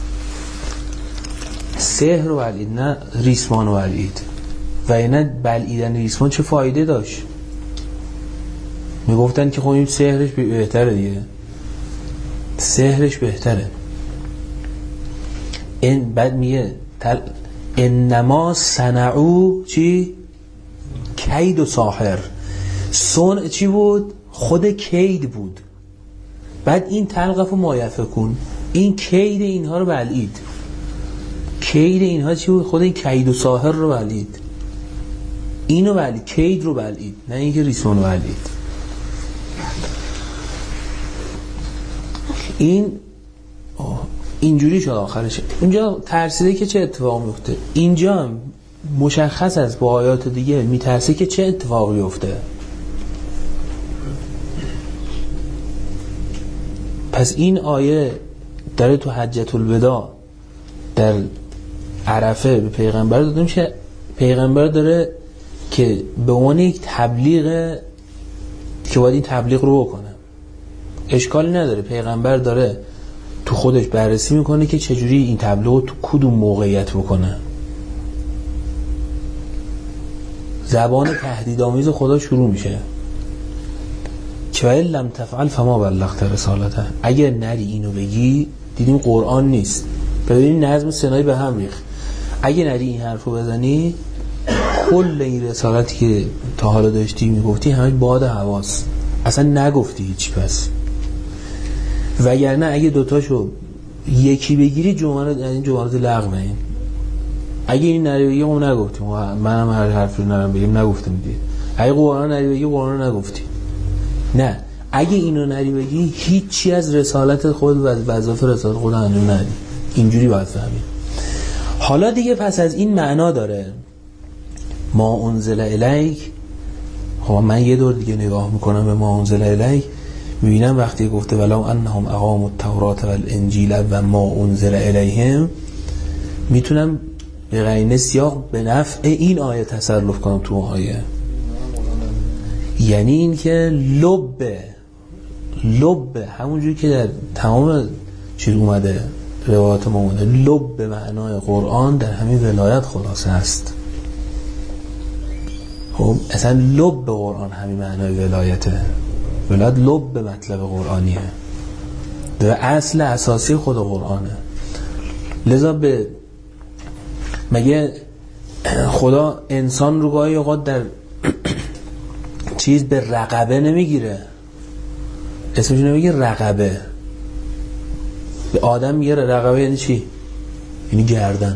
سحر و بلعید، نه ریسمان و بلعید. و اینه بلعیدن ریسمان چه فایده داشت؟ میگفتن که خب این سحرش بهتره دیگه، سحرش بهتره. این بعد میگه تل... انما صنعو چی؟ کید و ساحر. صنع چی بود؟ خود کید بود. بعد این تلقف و ما یفکون، این کید اینها رو بلعید. کید اینها چی بود؟ خود این کید و ساحر رو بلعید. اینو بلعید، کید رو بلعید، نه اینکه ریسمان رو بلعید. این اینجوری شد آخرش. اونجا ترسیده که چه اتفاق میفته، اینجا هم مشخص است با آیات دیگه میترسه که چه اتفاقی افته. پس این آیه داره تو حجة الوداع در عرفه به پیغمبر داده میشه. پیغمبر داره که به عنوان یک تبلیغ که باید این تبلیغ رو بکنه. اشکالی نداره، پیغمبر داره تو خودش بررسی میکنه که چجوری این تبلیغ رو تو کدوم موقعیت بکنه. زبان تهدیدآمیز خدا شروع میشه که ولی لم تفعل فما بلغت رسالته. اگر نری اینو بگی، دیدیم قرآن نیست، ببینیم نظم سنایی به هم ریخت. اگه نری این حرفو بزنی، کل این رسالتی که تا حالا داشتی میگفتی همه باد حواس، اصلا نگفتی هیچ. پس وگرنه اگه دوتاشو یکی بگیری جمله یعنی جملات لغوه. این اگه این نری بگی اون نگفتیم، منم هر حرف رو نرم بگیم نگفتم دیگه. اگه قرآن نری بگی قرآن رو نگفتی. نه، اگه اینو نری بگی هیچی از رسالت خود و وظایف رسالت خود انجام ندی. اینجوری باید فهمید. حالا دیگه پس از این معنا داره ما انزل الیک. خب من یه دور دیگه نگاه میکنم به ما انزل الیک، میبینم وقتی گفته ولو انهم اقاموا التوراة والانجیل و ما انزل الیهم، میتونم به قرینه سیاق به نفع این آیه تصرف کنم تو آیه. یعنی این که لب لب همونجوری که در تمام چیز اومده روایات ما اومده، لب به معنای قرآن در همین ولایت خلاصه هست. خب اصلا لب به قرآن همین معنای ولایته. ولایت لب به مطلب قرآنیه و اصل اساسی خود قرآنه. لذا به مگه خدا انسان رو گاهی اوقات در چیز به رقبه نمیگیره؟ اسمش نمیگه رقبه. به آدم میگه رقبه یعنی چی؟ یعنی گردن.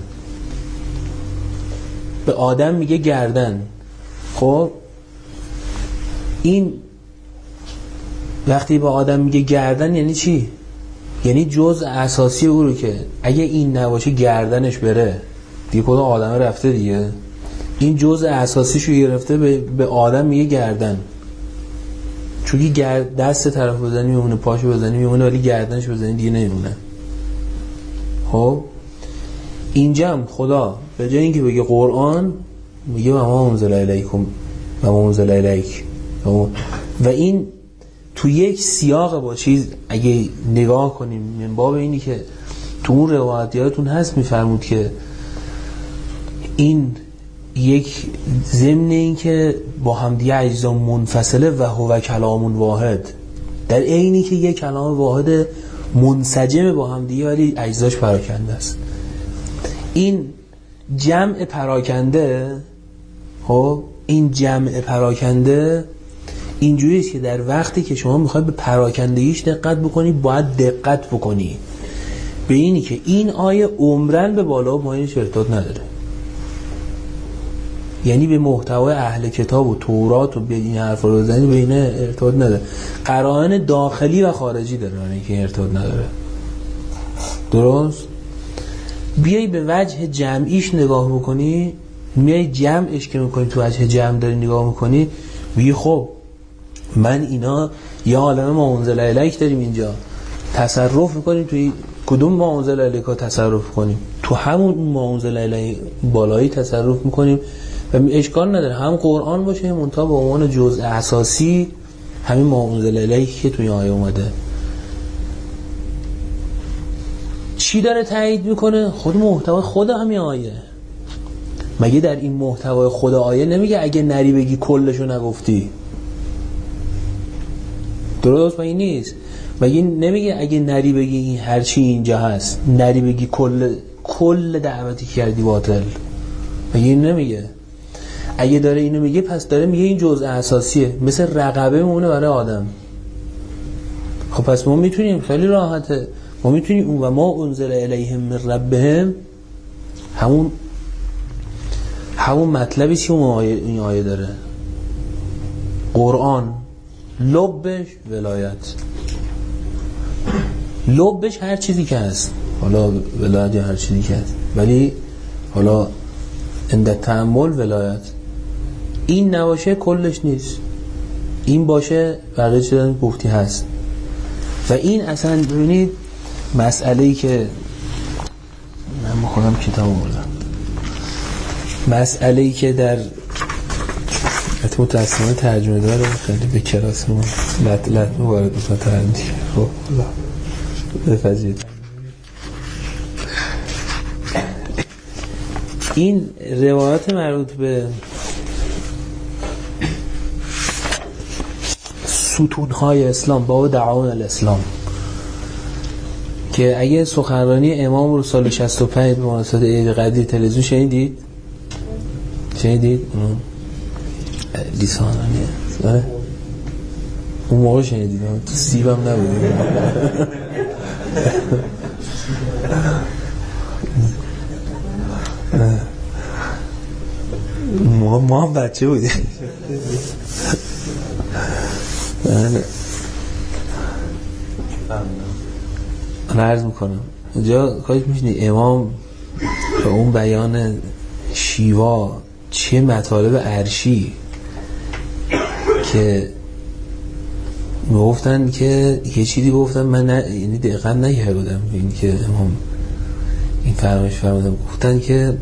به آدم میگه گردن. خب این وقتی به آدم میگه گردن یعنی چی؟ یعنی جزء اساسی او رو که اگه این نباشه گردنش بره دیگه خود آدم رفته دیگه. این جزء اساسیشو گرفته به, به آدم میگه گردن. چون گرد دست طرف بزنی میمونه، پاشو بزنی میمونه، ولی گردنش بزنی دیگه نمیمونه. خب اینجا هم خدا به جای اینکه بگه قرآن میگه ما انزل الیکم و ما انزل الیک، و این تو یک سیاق با چیز اگه نگاه کنیم من باب اینی که تو اون روایت یادتون هست میفرمود که این یک ضمن این که با همدیگه اجزا منفصله و هو کلام واحد، در عینی که یک کلام واحد منسجم با همدیگه ولی اجزاش پراکنده است. این جمع پراکنده، خب این جمع پراکنده اینجوریه که در وقتی که شما میخوای به پراکندگیش دقت بکنی باید دقت بکنی به اینی که این آیه عمرن به بالا و پایینش ارتباط نداره، یعنی به محتوای اهل کتاب و تورات و به این حرفا رو بزنی به این ارتباط نداره، قرائن داخلی و خارجی داره یعنی که ارتباط نداره. درست؟ بیایی به وجه جمعیش نگاه بکنی، میای جمعش که میکنی تو وجه جمع داری نگاه میکنی، بگی خب من اینا یا عالم ما انزل الیک داریم اینجا تصرف میکنیم، توی کدوم ما انزل الیک ها تصرف کنیم؟ تو همون ما انزل الیک بالایی تصرف میکنیم و اشکال نداره هم قرآن باشه منتها به عنوان جزء اساسی همین ما انزل الیک که توی آیه اومده. چی داره تایید میکنه؟ خود محتوای خود همین آیه. مگه در این محتوای خود آیه نمیگه اگه نری بگی کلشو نگفتی؟ درست مگه نیست؟ مگه نمیگه اگه نری بگی این هر چی اینجا هست، نری بگی کل کل دعوتی کردی باطل؟ مگه این نمیگه؟ اگه داره اینو میگه پس داره میگه این جزء اساسیه، مثل رقبه مونه برای آدم. خب پس ما میتونیم خیلی راحته ما میتونیم اون و ما انزل الیهم من ربهم همون همون مطلبی که اون آیه این آیه داره، قرآن لبش ولایت، لبش هر چیزی که هست، حالا ولایت یا هر چیزی که هست، ولی حالا عند تأمل ولایت. این نباشه کلش نیست، این باشه بقیه چیزا گفتی هست. و این اصلا ببینید مسئله‌ای که من خودم کتاب آوردم، مسئله‌ای که در متأسفانه ترجمه داره خیلی به کلاس ما لط لط وارد بکنه دیگه. خب بفرمایید. این روایات مربوط به ستون‌های اسلام، باب دعاون الاسلام، که اگه سخنرانی امام رو سال شصت و پنج به مناسبت عید قدیر تلویزیون شنیدید؟ شنیدید؟ اون لیسانانیه اون موقع شنیدید؟ تو سیبم نبودید؟ ما ما هم بچه بودیم. من عرض میکنم اونجا کاش میشنی امام به اون بیان شیوا چه مطالب عرشی که میگفتن که یه چیزی گفتن من نه یعنی دقیقا نکردم این که امام این فرمایش فرمودن، گفتن که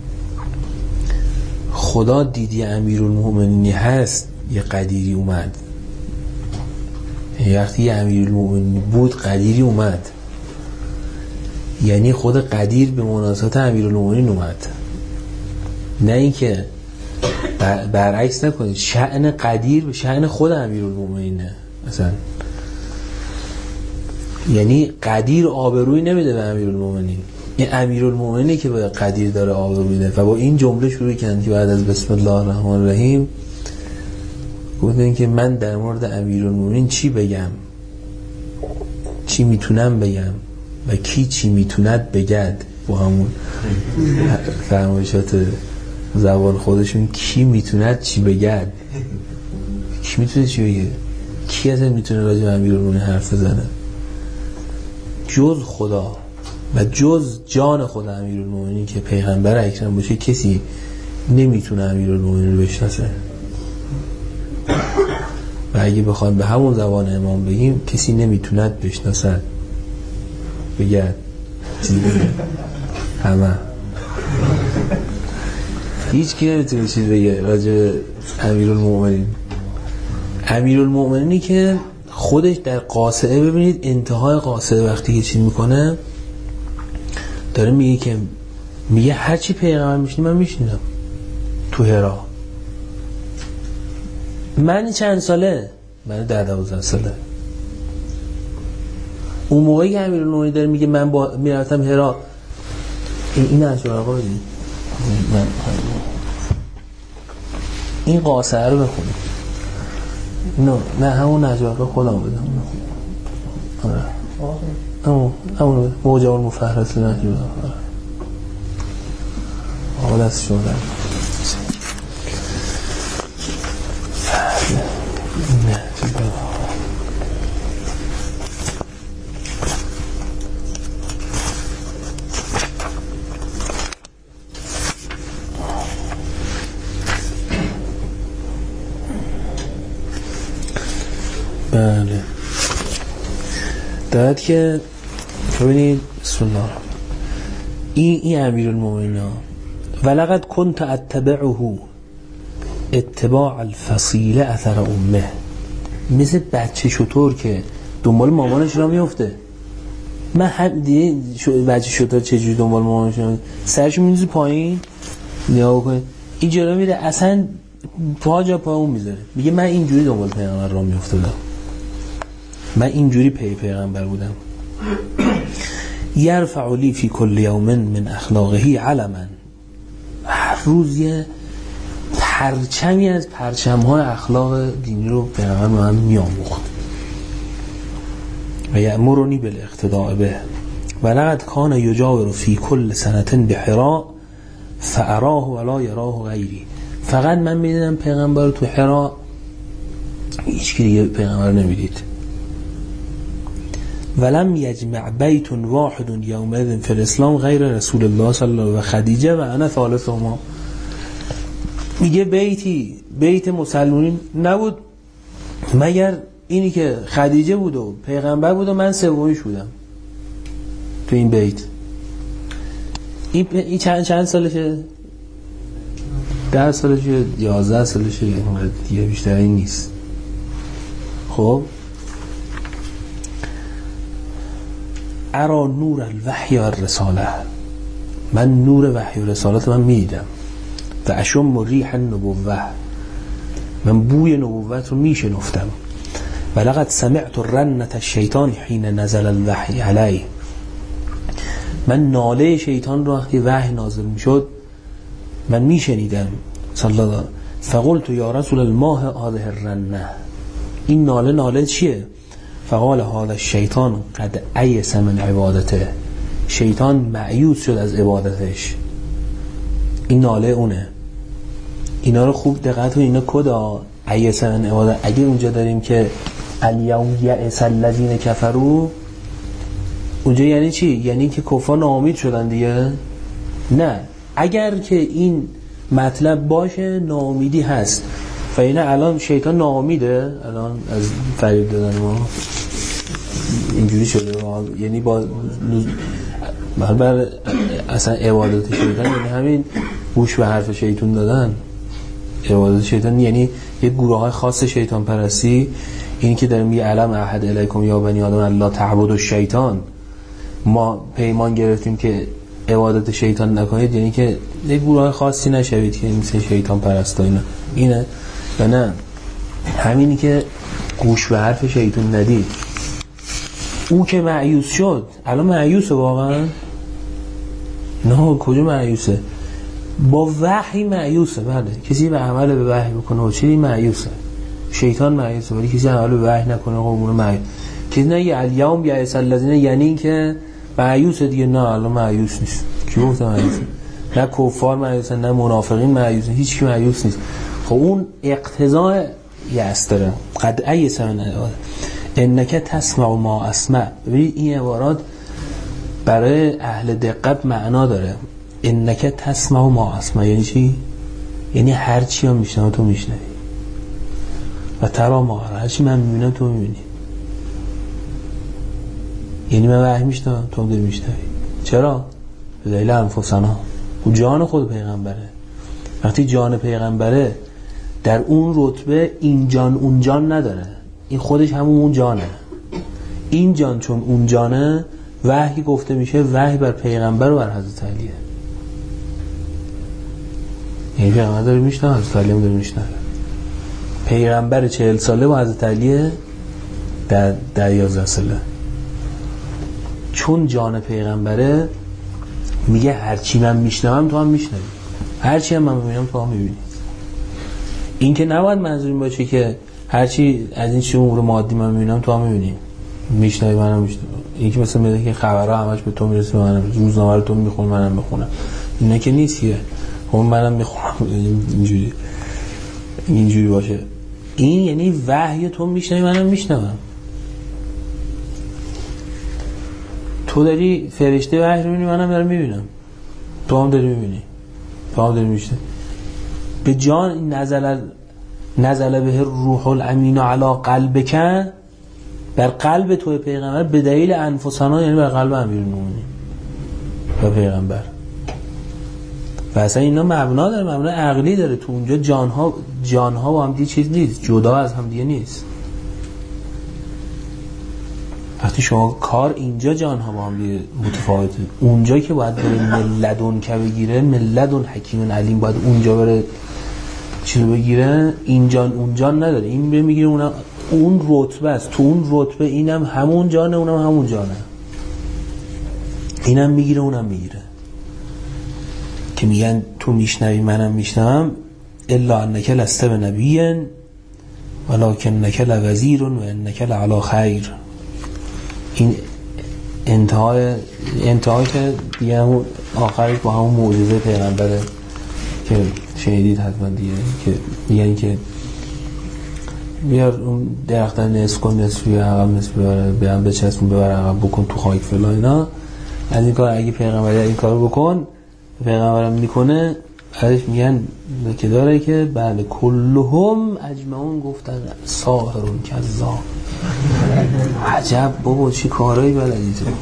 خدا دیدی امیرالمومنینی هست یه قدیری اومد، یه وقتی یه امیرالمومنینی بود قدیری اومد، یعنی خود قدیر به مناسبت امیرالمومنین اومد، نه اینکه برعکس نکنید شأن قدیر به شأن خود امیرالمومنینه مثلا، یعنی قدیر آبروی نمیده به امیرالمومنین، این امیرالمومنینی که به قدیر داره آبرو میده. و با این جمله شروع کردن که بعد از بسم الله الرحمن الرحیم گفتن که من در مورد امیرالمومنین چی بگم، چی میتونم بگم و کی چی میتوند بگد، با همون فرمایشات زبان خودشون کی میتوند چی بگد، کی میتونه چی بگه، کی اصلا میتونه راجع به امیرالمومنین حرف بزنه جز خدا و جز جان خود امیرالمومنین که پیغمبر اکرم باشه کسی نمیتونه امیرالمومنین رو بشناسه. و اگه بخوایم به همون زبان امام بگیم کسی نمیتوند بشناسد بگرد چیزی بگه همه هیچ کی نمیتونه چیز بگه راجع به امیرالمومنین. امیرالمومنینی که خودش در قاصعه، ببینید انتهای قاصعه وقتی که چیز میکنه داره میگه که میگه هرچی پیغمبر میشنی من میشنیدم، تو هرا. من چند ساله؟ من ده دوازده ساله. اون موقعی که امیرالمومنین داره میگه من با میرفتم هرا، این از آقا بدید من این قاصه رو بخونیم. نه نه همون نجاق خودم بدم. آره همون همون موجب المفهرس نجاق. آقا دست شما در نه بله دارد که ببینید بسم الله این این امیرالمومنین ولقد كنت اتبعه اتباع الفصیل اثر امه، مثل بچه شطور که دنبال مامانش را میفته. من هم دیگه بچه شطور چجوری دنبال مامانش را میفته، سرش میزه پایین نیا بکنه اینجا را میره اصلا پا جا پا اون میذاره، میگه من اینجوری دنبال پیغمبر را میافتادم، من اینجوری پی پیغمبر بودم. یرفع لی فی کل یوم من اخلاقه علما، هر روز یه پرچمی از پرچم‌های اخلاق دینی رو پیغمبر من میآموخت. و یأمرنی بالاقتداء به ولقد کان یجاور فی کل سنة بحراء فاراه ولا یراه غیری. فقط من میدیدم پیغمبر رو تو حرا، هیچ کی دیگه پیغمبر نمیدید. ولم یجمع بیت واحد یومئذ فی الاسلام غیر رسول الله صلی الله علیه و خدیجه و انا ثالثهما. میگه بیتی بیت مسلمانین نبود مگر اینی که خدیجه بود و پیغمبر بود و من سومیش بودم تو این بیت. این, این چند چند سالشه؟ ده سالشه؟ یازده سالشه؟ دیگه بیشتر این نیست. خب ارا نور الوحی و الرساله، من نور وحی و رسالت من میدیدم. و اشم ریح النبوه، من بوی نبوت رو میشنفتم. ولقد سمعت رنة الشیطان حین نزل الوحی علی، من ناله شیطان رو وقتی وحی نازل میشد من میشنیدم. صلی الله. فقلت یا رسول الله هذه الرنة، این ناله ناله چیه؟ فقال هذا الشیطان قد ایس من عبادته، شیطان مایوس شد از عبادتش. این ناله اونه. اینا رو خوب دقت کنید، اینا کدا ایس من عبادت. اگه اونجا داریم که الیوم یئس الذین کفروا، اونجا یعنی چی؟ یعنی که کفار ناامید شدن دیگه؟ نه، اگر که این مطلب باشه ناامیدی هست. فاینا الان شیطان ناامیده الان از فریب دادن ما اینجوری شده، یعنی با بر اصلا عبادت شیطان یعنی همین گوش به حرف شیطان دادن. عبادت شیطان یعنی یه گروه های خاص شیطان پرستی. این که داریم میگه علم احد الیکم یا بنی آدم الله تعبدوا الشیطان، ما پیمان گرفتیم که عبادت شیطان نکنید، یعنی که یه گروه های خاصی نشوید که مثل شیطان پرستا اینا. اینه و نه همینی که گوش به حرف شیطان ندید. او که مایوس شد، الان مایوسه واقعا؟ نه، کجا مایوسه؟ با وحی مایوسه. بله، کسی به عمل به وحی بکنه و چیزی مایوسه. شیطان مایوسه ولی کسی عمل به وحی نکنه قومونه مایوس. کسی نگه الیوم یئس الذین، یعنی این که مایوسه دیگه. نه الان مایوس نیست. کی گفته مایوسه؟ نه کفار مایوسن، نه منافقین مایوسن، هیچ کی مایوس نیست. خب اون اقتضاء یأس داره. قد ایس من انک تسمع ما اسمع. ببینید این عبارات برای اهل دقت معنا داره. انک تسمع ما اسمع یعنی چی؟ یعنی هر چی هم میشنم تو میشنوی و ترا ما هر چی من میبینم تو میبینی. یعنی من وحی میشنم تو هم داری میشنوی. چرا؟ به دلیل انفسنا. او جان خود پیغمبره. وقتی جان پیغمبره در اون رتبه این جان اون جان نداره، این خودش همون اون جانه. این جان چون اون جانه، وحی گفته میشه وحی بر پیغمبر و بر حضرت علیه. این پیغمبر داره میشنه، حضرت علی هم داره میشنه. پیغمبر چهل ساله با حضرت علی در در یازده ساله. چون جان پیغمبره میگه هرچی من میشنوم تو هم میشنوی، هرچی هم من میبینم تو هم میبینی. این که نباید منظور این باشه که هرچی از این چیز امور مادی من میبینم تو هم میبینی، میشنوی منم میشنوم. این که مثلا میگه که خبرها همش به تو میرسه، منم روزنامه رو تو میخونی منم میخونم، اینا که نیست که اون منم میخونم اینجوری اینجوری باشه. این یعنی وحی تو میشنوی منم میشنوم. تو داری فرشته وحی رو میبینی منم دارم میبینم، تو هم داری میبینی، تو هم داری میشنوی. به جان نزل نزل به روح الامین علی قلبک، بر قلب تو پیغمبر به دلیل انفسنا، یعنی بر قلب امیرالمومنین و پیغمبر. و اصلا اینا مبنا داره، مبنا عقلی داره. تو اونجا جانها جانها با هم دیگه چیز نیست، جدا از هم دیگه نیست. وقتی شما کار اینجا جانها با هم دیگه متفاوته، اونجا که باید بره ملدون که بگیره، ملدون حکیم علیم باید اونجا بره چیزو بگیره، اینجا اونجا نداره. این بره میگیره اونم اون رتبه است، تو اون رتبه اینم همون جانه اونم همون جانه، اینم میگیره اونم میگیره. که میگن تو میشنوی منم میشنوم، الا انک لست بنبی ولکنک لوزیر و انک لعلی خیر. این انتهای انتهای که دیگه همون آخرش با همون معجزه پیغمبره که شنیدید حتما دیگه، که میگن که بیار اون درختن نصف کن، نصفی عقب نصفی ببره، بیان بچسبون ببر عقب، بکن تو خاک فلان اینا. از این کار اگه پیغمبر این کارو بکن، پیغمبرم میکنه، ازش میگن که داره که بله کلهم اجمعون گفتن ساحرون کذاب. عجب بابا چی کارایی بلدی تو.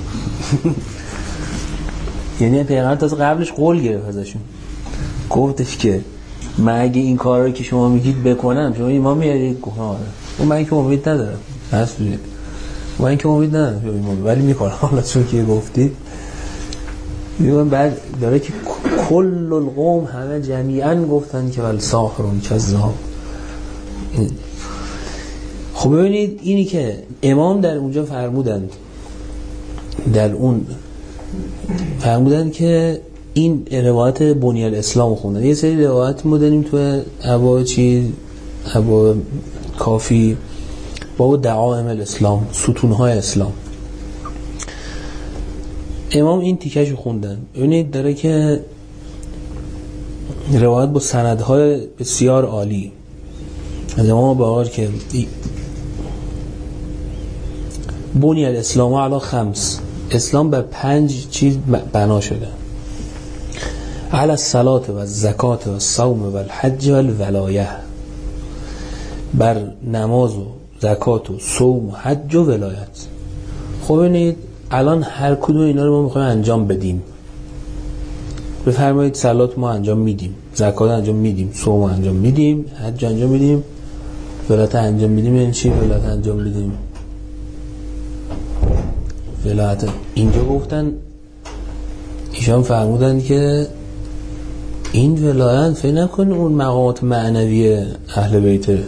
یعنی پیغمبر تا قبلش قول گرفت ازشون، گفتش که من اگه این کار رو که شما میگید بکنم شما ایمان میارید؟ گفتم آره. و من که امید ندارم، اصلا من که امید ندارم ولی میکنم. حالا چون که گفتید میگم بعد داره که کل القوم همه جمیعا گفتن که ول ساحرون کذاب. خب ببینید اینی که امام در اونجا فرمودند، در اون فرمودند که این روایت بنی الاسلام خوندن. یه سری روایت ما داریم تو ابواب چی ابواب کافی، باب دعائم الاسلام، ستونهای اسلام. امام این تیکشو خوندن. ببینید داره که روایت با سندهای بسیار عالی از امام باقر که بنی الاسلام علی خمس، اسلام بر پنج چیز بنا شده: علی الصلاة و الزکات و الصوم و الحج و الولایه، بر نماز و زکات و صوم و حج و ولایت. خب ببینید الان هر کدوم اینا رو ما میخوایم انجام بدیم. بفرمایید صلات ما انجام میدیم، زکات انجام میدیم، صوم انجام میدیم، حج انجام میدیم، ولایت انجام میدیم. یعنی چی ولایت انجام میدیم؟ ولایت اینجا گفتن ایشان فرمودن که این ولایت فکر نکن اون مقامات معنوی اهل بیته.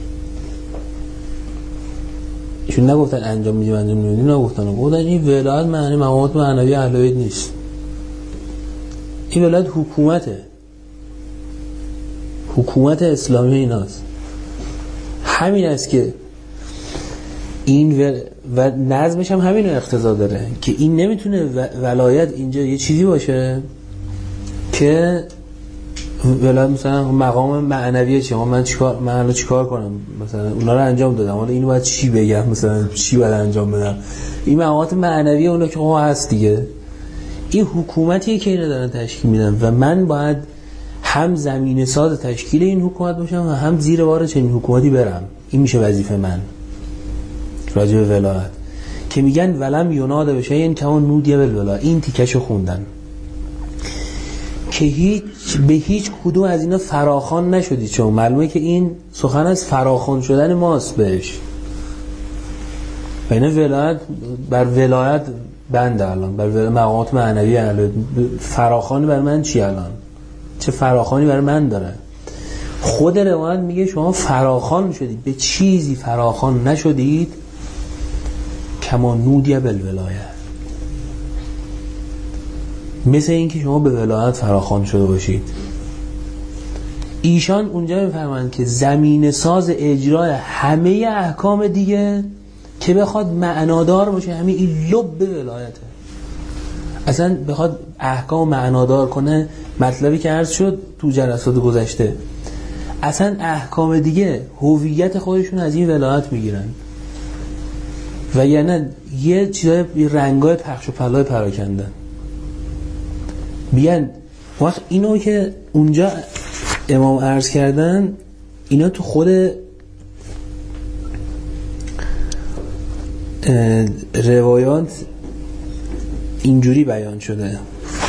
ایشون نگفتن انجام میدیم انجام نمیدیم، نگفتن گفتن این ولایت معنی مقامات معنوی اهل بیت نیست. این ولایت حکومته، حکومت اسلامی ایناست. همین است که این و, و نظمش هم همین رو اقتضا داره که این نمیتونه ولایت اینجا یه چیزی باشه که ولایت مثلا مقام معنویه چی، من چیکار من الان چیکار کنم، مثلا اونا رو انجام دادم حالا اینو باید چی بگم، مثلا چی باید انجام بدم. این مقامات معنویه اونا که ها هست دیگه. این حکومتیه که اینا دارن تشکیل میدن و من باید هم زمینه ساز تشکیل این حکومت باشم و هم زیر بار چنین حکومتی برم. این میشه وظیفه من راجع به ولایت که میگن ولم یناده بشه این کمان نودیه بالولایت. این تیکشو خوندن که هیچ به هیچ کدوم از اینا فراخوان نشدی، چون معلومه که این سخن از فراخوان شدن ماست بهش. و اینا ولایت بر ولایت بنده الان بر ولایت مقامات معنوی اهل فراخوان بر من چی الان؟ چه فراخانی برای من داره. خود روایت میگه شما فراخان شدید، به چیزی فراخان نشدید کما نودی بالولایه، مثل این که شما به ولایت فراخوان شده باشید. ایشان اونجا میفهمند که زمین ساز اجرای همه احکام دیگه که بخواد معنادار باشه همین این لب به ولایته. اصلا بخواد احکام معنادار کنه، مطلبی که عرض شد تو جلسات گذشته، اصلا احکام دیگه هویت خودشون از این ولایت میگیرن و یعنی یه چیزای رنگای پخش و پلای پراکندن. بیان وقت اینو که اونجا امام عرض کردن، اینا تو خود روایات اینجوری بیان شده.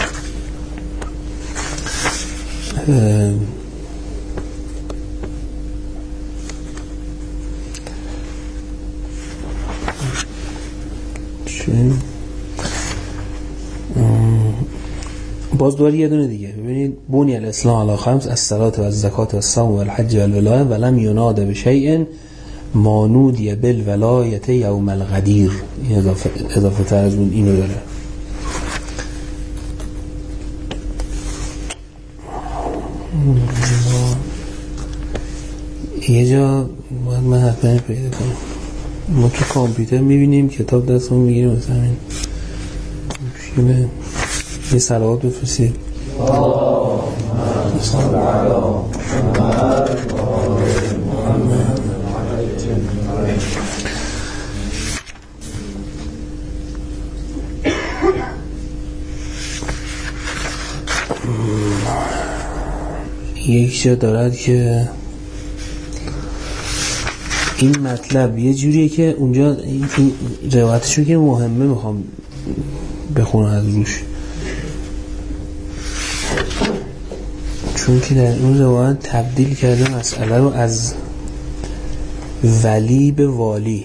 باز دوباره یه دونه دیگه ببینید، بنی الاسلام علی خمس، الصلاة و الزکاة و الصوم و الحج و الولایه و لم یناد بشیء ما نودی بالولایه یوم الغدیر. این اضافه اضافه تر از اون اینو داره. یه جا باید من حتما پیدا کنم. ما تو کامپیوتر میبینیم کتاب دستمون میگیریم مثلا این مشکله. یه صلوات بفرستید. یک جا دارد که این مطلب یه جوریه که اونجا این روایتشو که مهمه میخوام بخونم از روش، چون که در اون روایت تبدیل کرده مسئله رو از ولی به والی.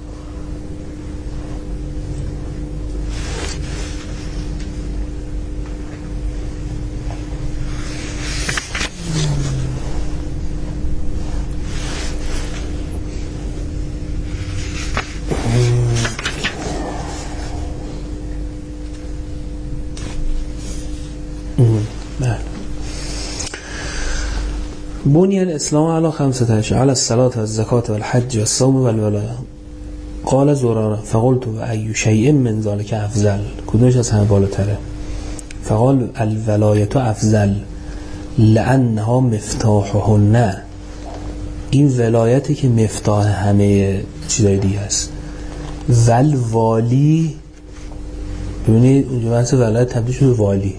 بني الإسلام على خمسة أشياء، على الصلاة والزكاة والحج والصوم والولاية. قال زرارة فقلت أي شيء من ذلك أفضل؟ کدومش از همه بالاتره؟ فقال الولاية أفضل لأنها مفتاحهن. این ولایتی که مفتاح همه چیزای دیگه است. ول والی، ببینید اونجا بحث ولایت تبدیل شده والی،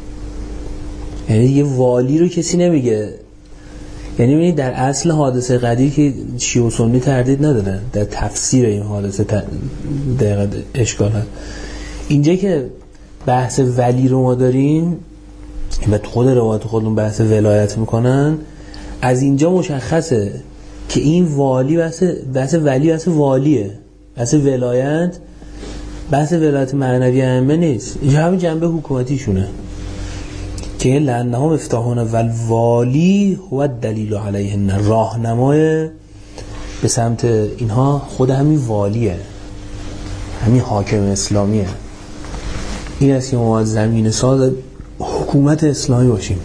یعنی یه والی رو کسی نمیگه. یعنی ببینید در اصل حادثه قدیر که شیعه و سنی تردید ندارن در تفسیر این حادثه دقیقا اشکال هست. اینجا که بحث ولی رو ما داریم و خود روایت خودمون بحث ولایت میکنن، از اینجا مشخصه که این والی بحث, بحث ولی بحث والیه، بحث ولایت بحث ولایت معنوی ائمه نیست. اینجا همین جنبه حکومتیشونه که لعنه مفتاحون والوالی هو الدلیل علیهن، راهنمای به سمت اینها خود همین والیه، همین حاکم اسلامیه. این است که ما زمین ساز حکومت اسلامی باشیم،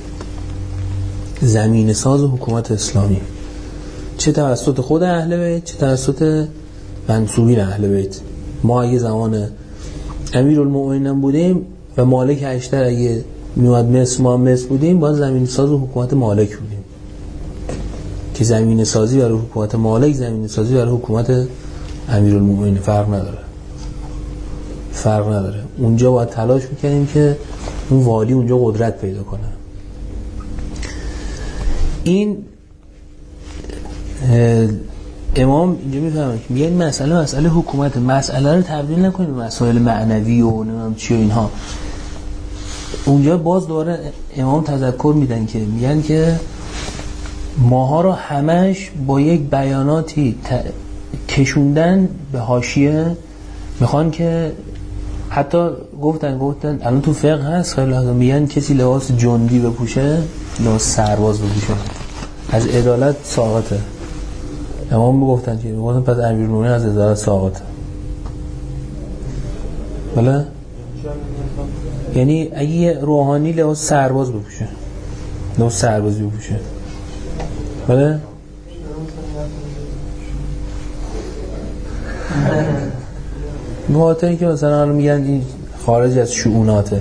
زمین ساز حکومت اسلامی، چه توسط خود اهل بیت چه توسط منصوبین اهل بیت. ما اگه زمان امیرالمؤمنین بودیم و مالک اشتر اگه میومد مصر ما مصر بودیم، باید زمین ساز حکومت مالک بودیم که زمین سازی برای حکومت مالک زمین سازی برای حکومت امیرالمؤمنین فرق نداره، فرق نداره. اونجا باید تلاش میکنیم که اون والی اونجا قدرت پیدا کنه. این امام اینجا میفهمه که میگه این مسئله مسئله حکومت، مسئله رو تبدیل نکنیم به مسائل معنوی و نمیدونم چی و اینها. اونجا باز دوباره امام تذکر میدن که میگن که ماها رو همش با یک بیاناتی ت... کشوندن به حاشیه، میخوان که حتی گفتن گفتن الان تو فقه هست خیلی لازم میگن کسی لباس جندی بپوشه لباس سرباز بپوشه از عدالت ساقطه. امام میگفتن که میگفتن پس امیرالمومنین از عدالت ساقطه. بله یعنی اگه یه روحانی لباس سرباز بپوشه لباس سربازی بپوشه بله بخاطر اینکه مثلا الان میگن این خارج از شؤوناته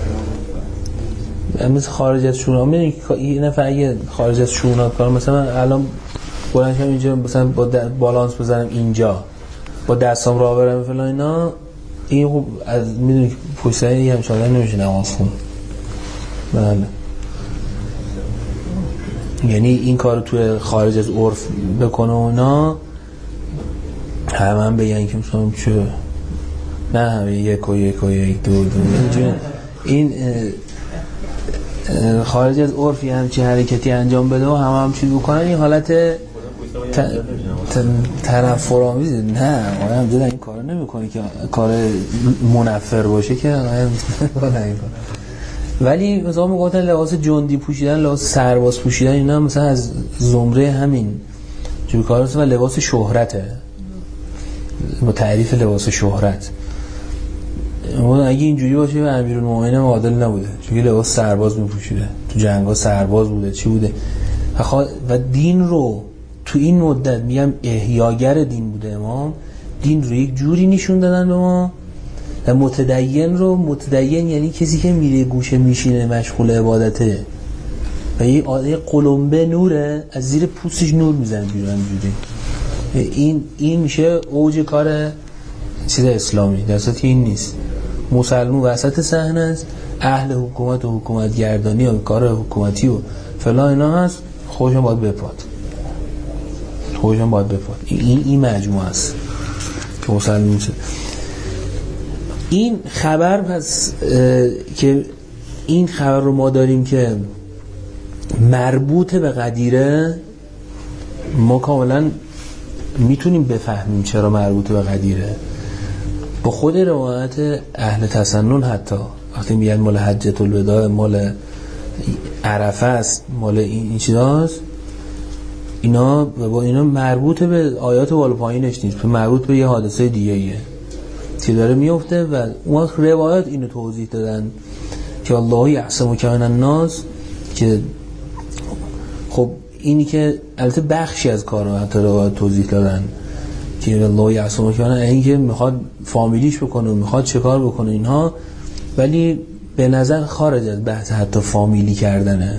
مثل خارج از شؤونات میدونی این نفر اگه خارج از شؤونات کار مثلا الان بلند شم اینجا مثلا با بالانس بزنم اینجا با دستام راه برم فلان اینا این خوب از میدونی که پشت سر این همچنان نمیشه نماز خون. بله یعنی این کارو توی خارج از عرف بکنه اونا همه هم بگن که مثلا چه نه همه یک و یک و یک دو دو اینجا این خارج از عرفی همچی حرکتی انجام بده و همه هم چیز بکنن این حالت تنفرآمیزه. نه آیا هم دیدن این کار نمی کنی که کار منفر باشه که آیا هم ولی مثلا میگفتن لباس جندی پوشیدن لباس سرباز پوشیدن اینا مثلا از زمره همین جور کار هست و لباس شهرته با تعریف لباس شهرت اگه اینجوری باشه امیرالمومنین عادل نبوده چون لباس سرباز میپوشیده تو جنگا سرباز بوده چی بوده و دین رو تو این مدت میگم احیاگر دین بوده امام دین رو یک جوری نشون دادن به ما و متدین رو متدین یعنی کسی که میره گوشه میشینه مشغول عبادته و یه قلمبه نوره از زیر پوستش نور میزنه بیرون اینجوری این این میشه اوج کار چیز اسلامی در صورتی این نیست. مسلمون وسط صحنه است اهل حکومت و حکومت گردانی و کار حکومتی و فلان اینا هست خودشون باید بپاد خودشون باید بپاد این این مجموعه است که مسلمون شد. این خبر پس که این خبر رو ما داریم که مربوط به قدیره ما کاملا میتونیم بفهمیم چرا مربوط به قدیره با خود روایت اهل تسنن حتی وقتی میگن مال حجة الوداع مال عرفه است مال این, این چیزاست اینا با اینا مربوط به آیات بالا پایینش نیست مربوط به یه حادثه دیگه ایه که داره میفته و اون روایات اینو توضیح دادن که الله یعصمک من الناس که خب اینی که البته بخشی از کار رو حتی روایات توضیح دادن که الله یعصمک من این که میخواد فامیلیش بکنه و میخواد چه کار بکنه اینها ولی به نظر خارج از بحث حتی فامیلی کردنه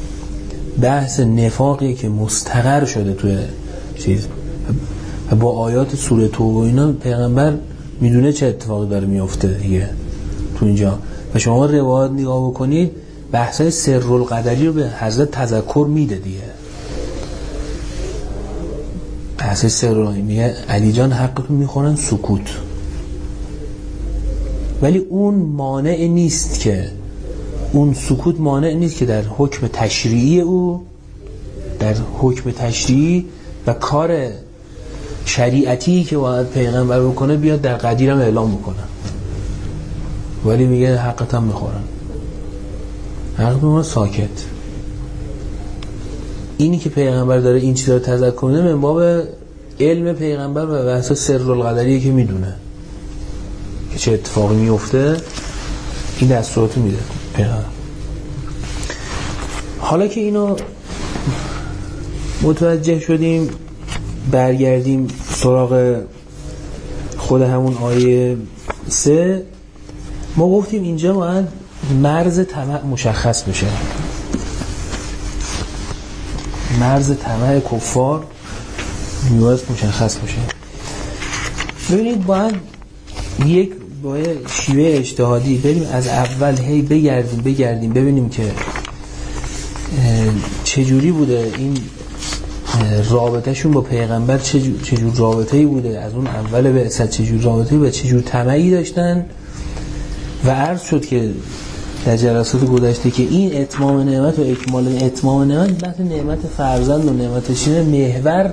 بحث نفاقی که مستقر شده توی چیز و با آیات سوره توبه اینا پیغمبر میدونه چه اتفاقی داره میفته دیگه تو اینجا و شما روایات نگاه بکنید بحثای سر القدری رو به حضرت تذکر میده دیگه بحثای سر میگه علی جان حقتون میخورن سکوت ولی اون مانع نیست که اون سکوت مانع نیست که در حکم تشریعی او در حکم تشریعی و کار شریعتی که باید پیغمبر بکنه بیاد در قدیرم اعلام بکنه ولی میگه حقت هم میخورن حقت ما ساکت اینی که پیغمبر داره این چیزا رو تذکر میده من باب علم پیغمبر و بحث سر القدریه که میدونه که چه اتفاقی میفته این دستورات میده پیغمبر. حالا که اینو متوجه شدیم برگردیم سراغ خود همون آیه سه ما گفتیم اینجا باید مرز طمع مشخص بشه مرز طمع کفار باید مشخص بشه. ببینید باید یک باید شیوه اجتهادی بریم از اول هی بگردیم بگردیم ببینیم که چجوری بوده این رابطهشون با پیغمبر چجور, چجور رابطه‌ای بوده از اون اول بعثت چجور رابطه‌ای و چجور طمعی داشتن و عرض شد که در جلسات گذشته که این اتمام نعمت و اکمال اتمام نعمت بحث نعمت فرزند و نعمت چیه محور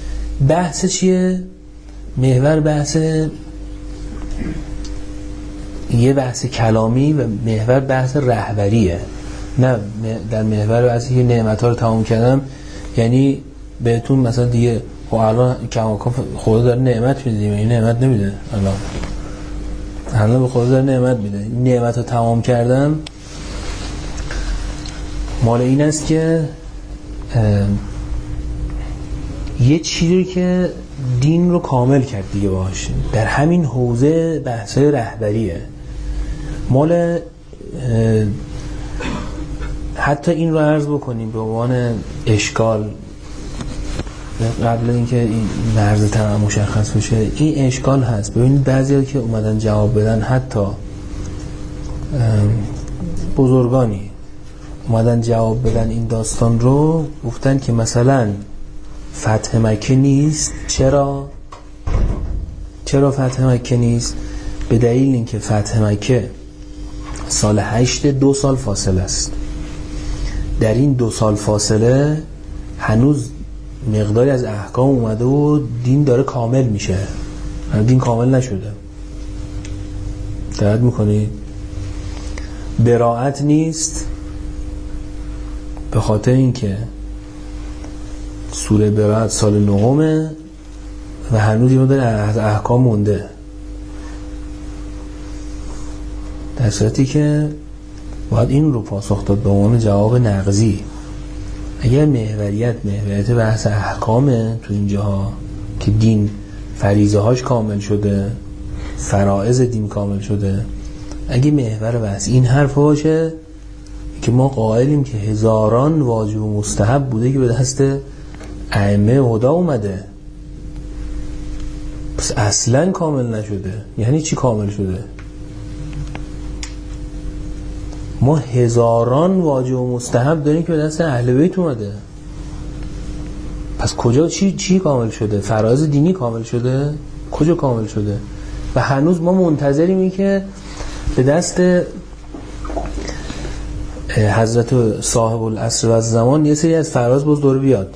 بحث چیه محور بحث یه بحث کلامی و محور بحث رهبریه، نه در محور بحثی که نعمت‌ها رو تمام کردم یعنی بهتون مثلا دیگه خب الان کماکان خدا داره نعمت میده، این نعمت نمیده الان الان به خدا داره نعمت میده، این نعمت رو تمام کردم مال این است که یه چیزی که دین رو کامل کرد دیگه باشه، در همین حوزه بحثای رهبریه. مال حتی این رو عرض بکنیم به عنوان اشکال قبل اینکه این مرز تمام مشخص بشه، این اشکال هست. ببینید بعضیا که اومدن جواب بدن، حتی بزرگانی اومدن جواب بدن این داستان رو، گفتن که مثلا فتح مکه نیست. چرا؟ چرا فتح مکه نیست؟ به دلیل اینکه فتح مکه سال هشت دو سال فاصله است. در این دو سال فاصله هنوز مقداری از احکام اومده و دین داره کامل میشه، دین کامل نشده. دقت میکنید؟ براءت نیست به خاطر اینکه سوره براءت سال نهمه و هنوز یه مدل از احکام مونده، در صورتی که باید این رو پاسخ داد به عنوان جواب نقضی. اگر محوریت محوریت بحث احکامه تو اینجاها که دین فریضه هاش کامل شده، فرائض دین کامل شده، اگه محور بحث این حرف باشه که ما قائلیم که هزاران واجب و مستحب بوده که به دست ائمه هدی اومده، پس اصلا کامل نشده. یعنی چی کامل شده؟ ما هزاران واجب و مستحب داریم که به دست اهل بیت اومده، پس کجا چی چی کامل شده؟ فرایض دینی کامل شده؟ کجا کامل شده؟ و هنوز ما منتظریم این که به دست حضرت صاحب العصر و الزمان یه سری از فرایض باز دور بیاد.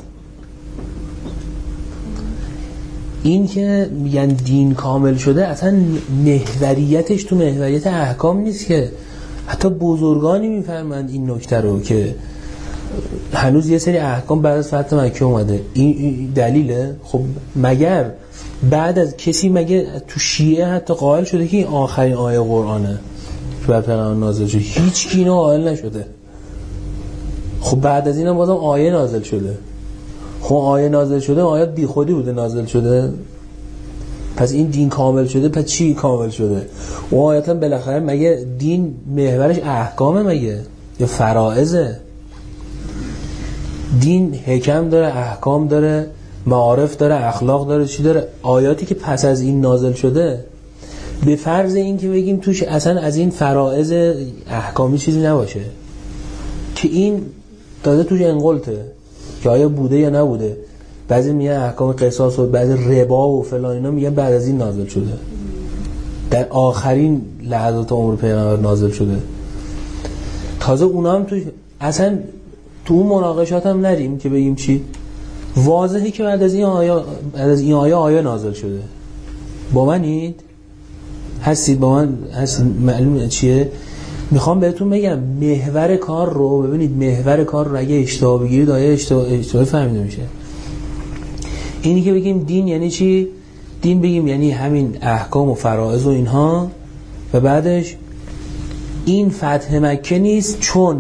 این که میگن دین کامل شده اصلا محوریتش تو محوریت احکام نیست، که حتی بزرگانی میفرمند این نکته رو که هنوز یه سری احکام بعد از فتح مکه اومده. این دلیله؟ خب مگر بعد از کسی مگه تو شیعه حتی قائل شده که این آخرین آیه قرآنه که بر پیغمبر نازل شده؟ هیچ کی اینو قائل نشده. خب بعد از اینم بازم آیه نازل شده. خب آیه نازل شده، آیات بی خودی بوده نازل شده، پس این دین کامل شده، پس چی کامل شده؟ و آیاتا بالاخره مگه دین محورش احکامه مگه یا فرائضه؟ دین حکم داره، احکام داره، معارف داره، اخلاق داره، چی داره؟ آیاتی که پس از این نازل شده، به فرض این که بگیم توش اصلا از این فرائض احکامی چیزی نباشه که این داده توش انقلته که آیا بوده یا نبوده. بعضی میگن احکام قصاص و بعضی ربا و فلان اینا میگن بعد از این نازل شده، در آخرین لحظات عمر پیغمبر نازل شده. تازه اونا هم تو اصلا تو اون مناقشات هم نریم که بگیم چی واضحه که بعد از این آیا بعد از این آیه آیه نازل شده. با منید؟ هستید با من؟ هستید؟ معلومه چیه؟ میخوام بهتون بگم محور کار رو ببینید، محور کار رو اگه اشتباه بگیرید آیه اشتباه اشتباه فهمیده میشه. اینی که بگیم دین یعنی چی؟ دین بگیم یعنی همین احکام و فرائض و اینها، و بعدش این فتح مکه نیست چون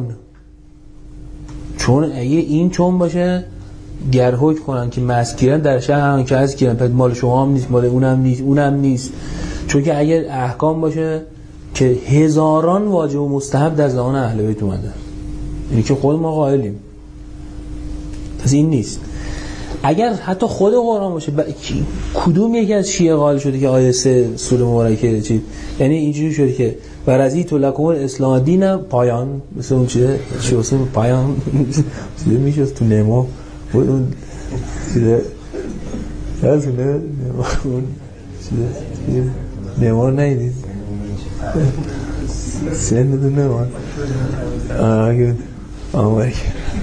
چون اگه این چون باشه گر حکم کنن که مسکیرن در شهر هم که از کیرن، پس مال شما هم نیست، مال اونم نیست، اونم نیست. چون که اگه احکام باشه که هزاران واجب و مستحب در زمان اهل بیت اومده، یعنی که خود ما قائلیم، پس این نیست. اگر حتی خود قرآن باشه ب... کدوم یکی از شیعه قائل شده که آیه سه سوره مبارکه چی؟ یعنی اینجوری شده که ورزیت لکم الاسلام دین پایان، مثل اون چیه چی واسه پایان چیه میشه تو نمو اون چیه از نه اون چیه نمو نیدید سن دو نمو آگه آمک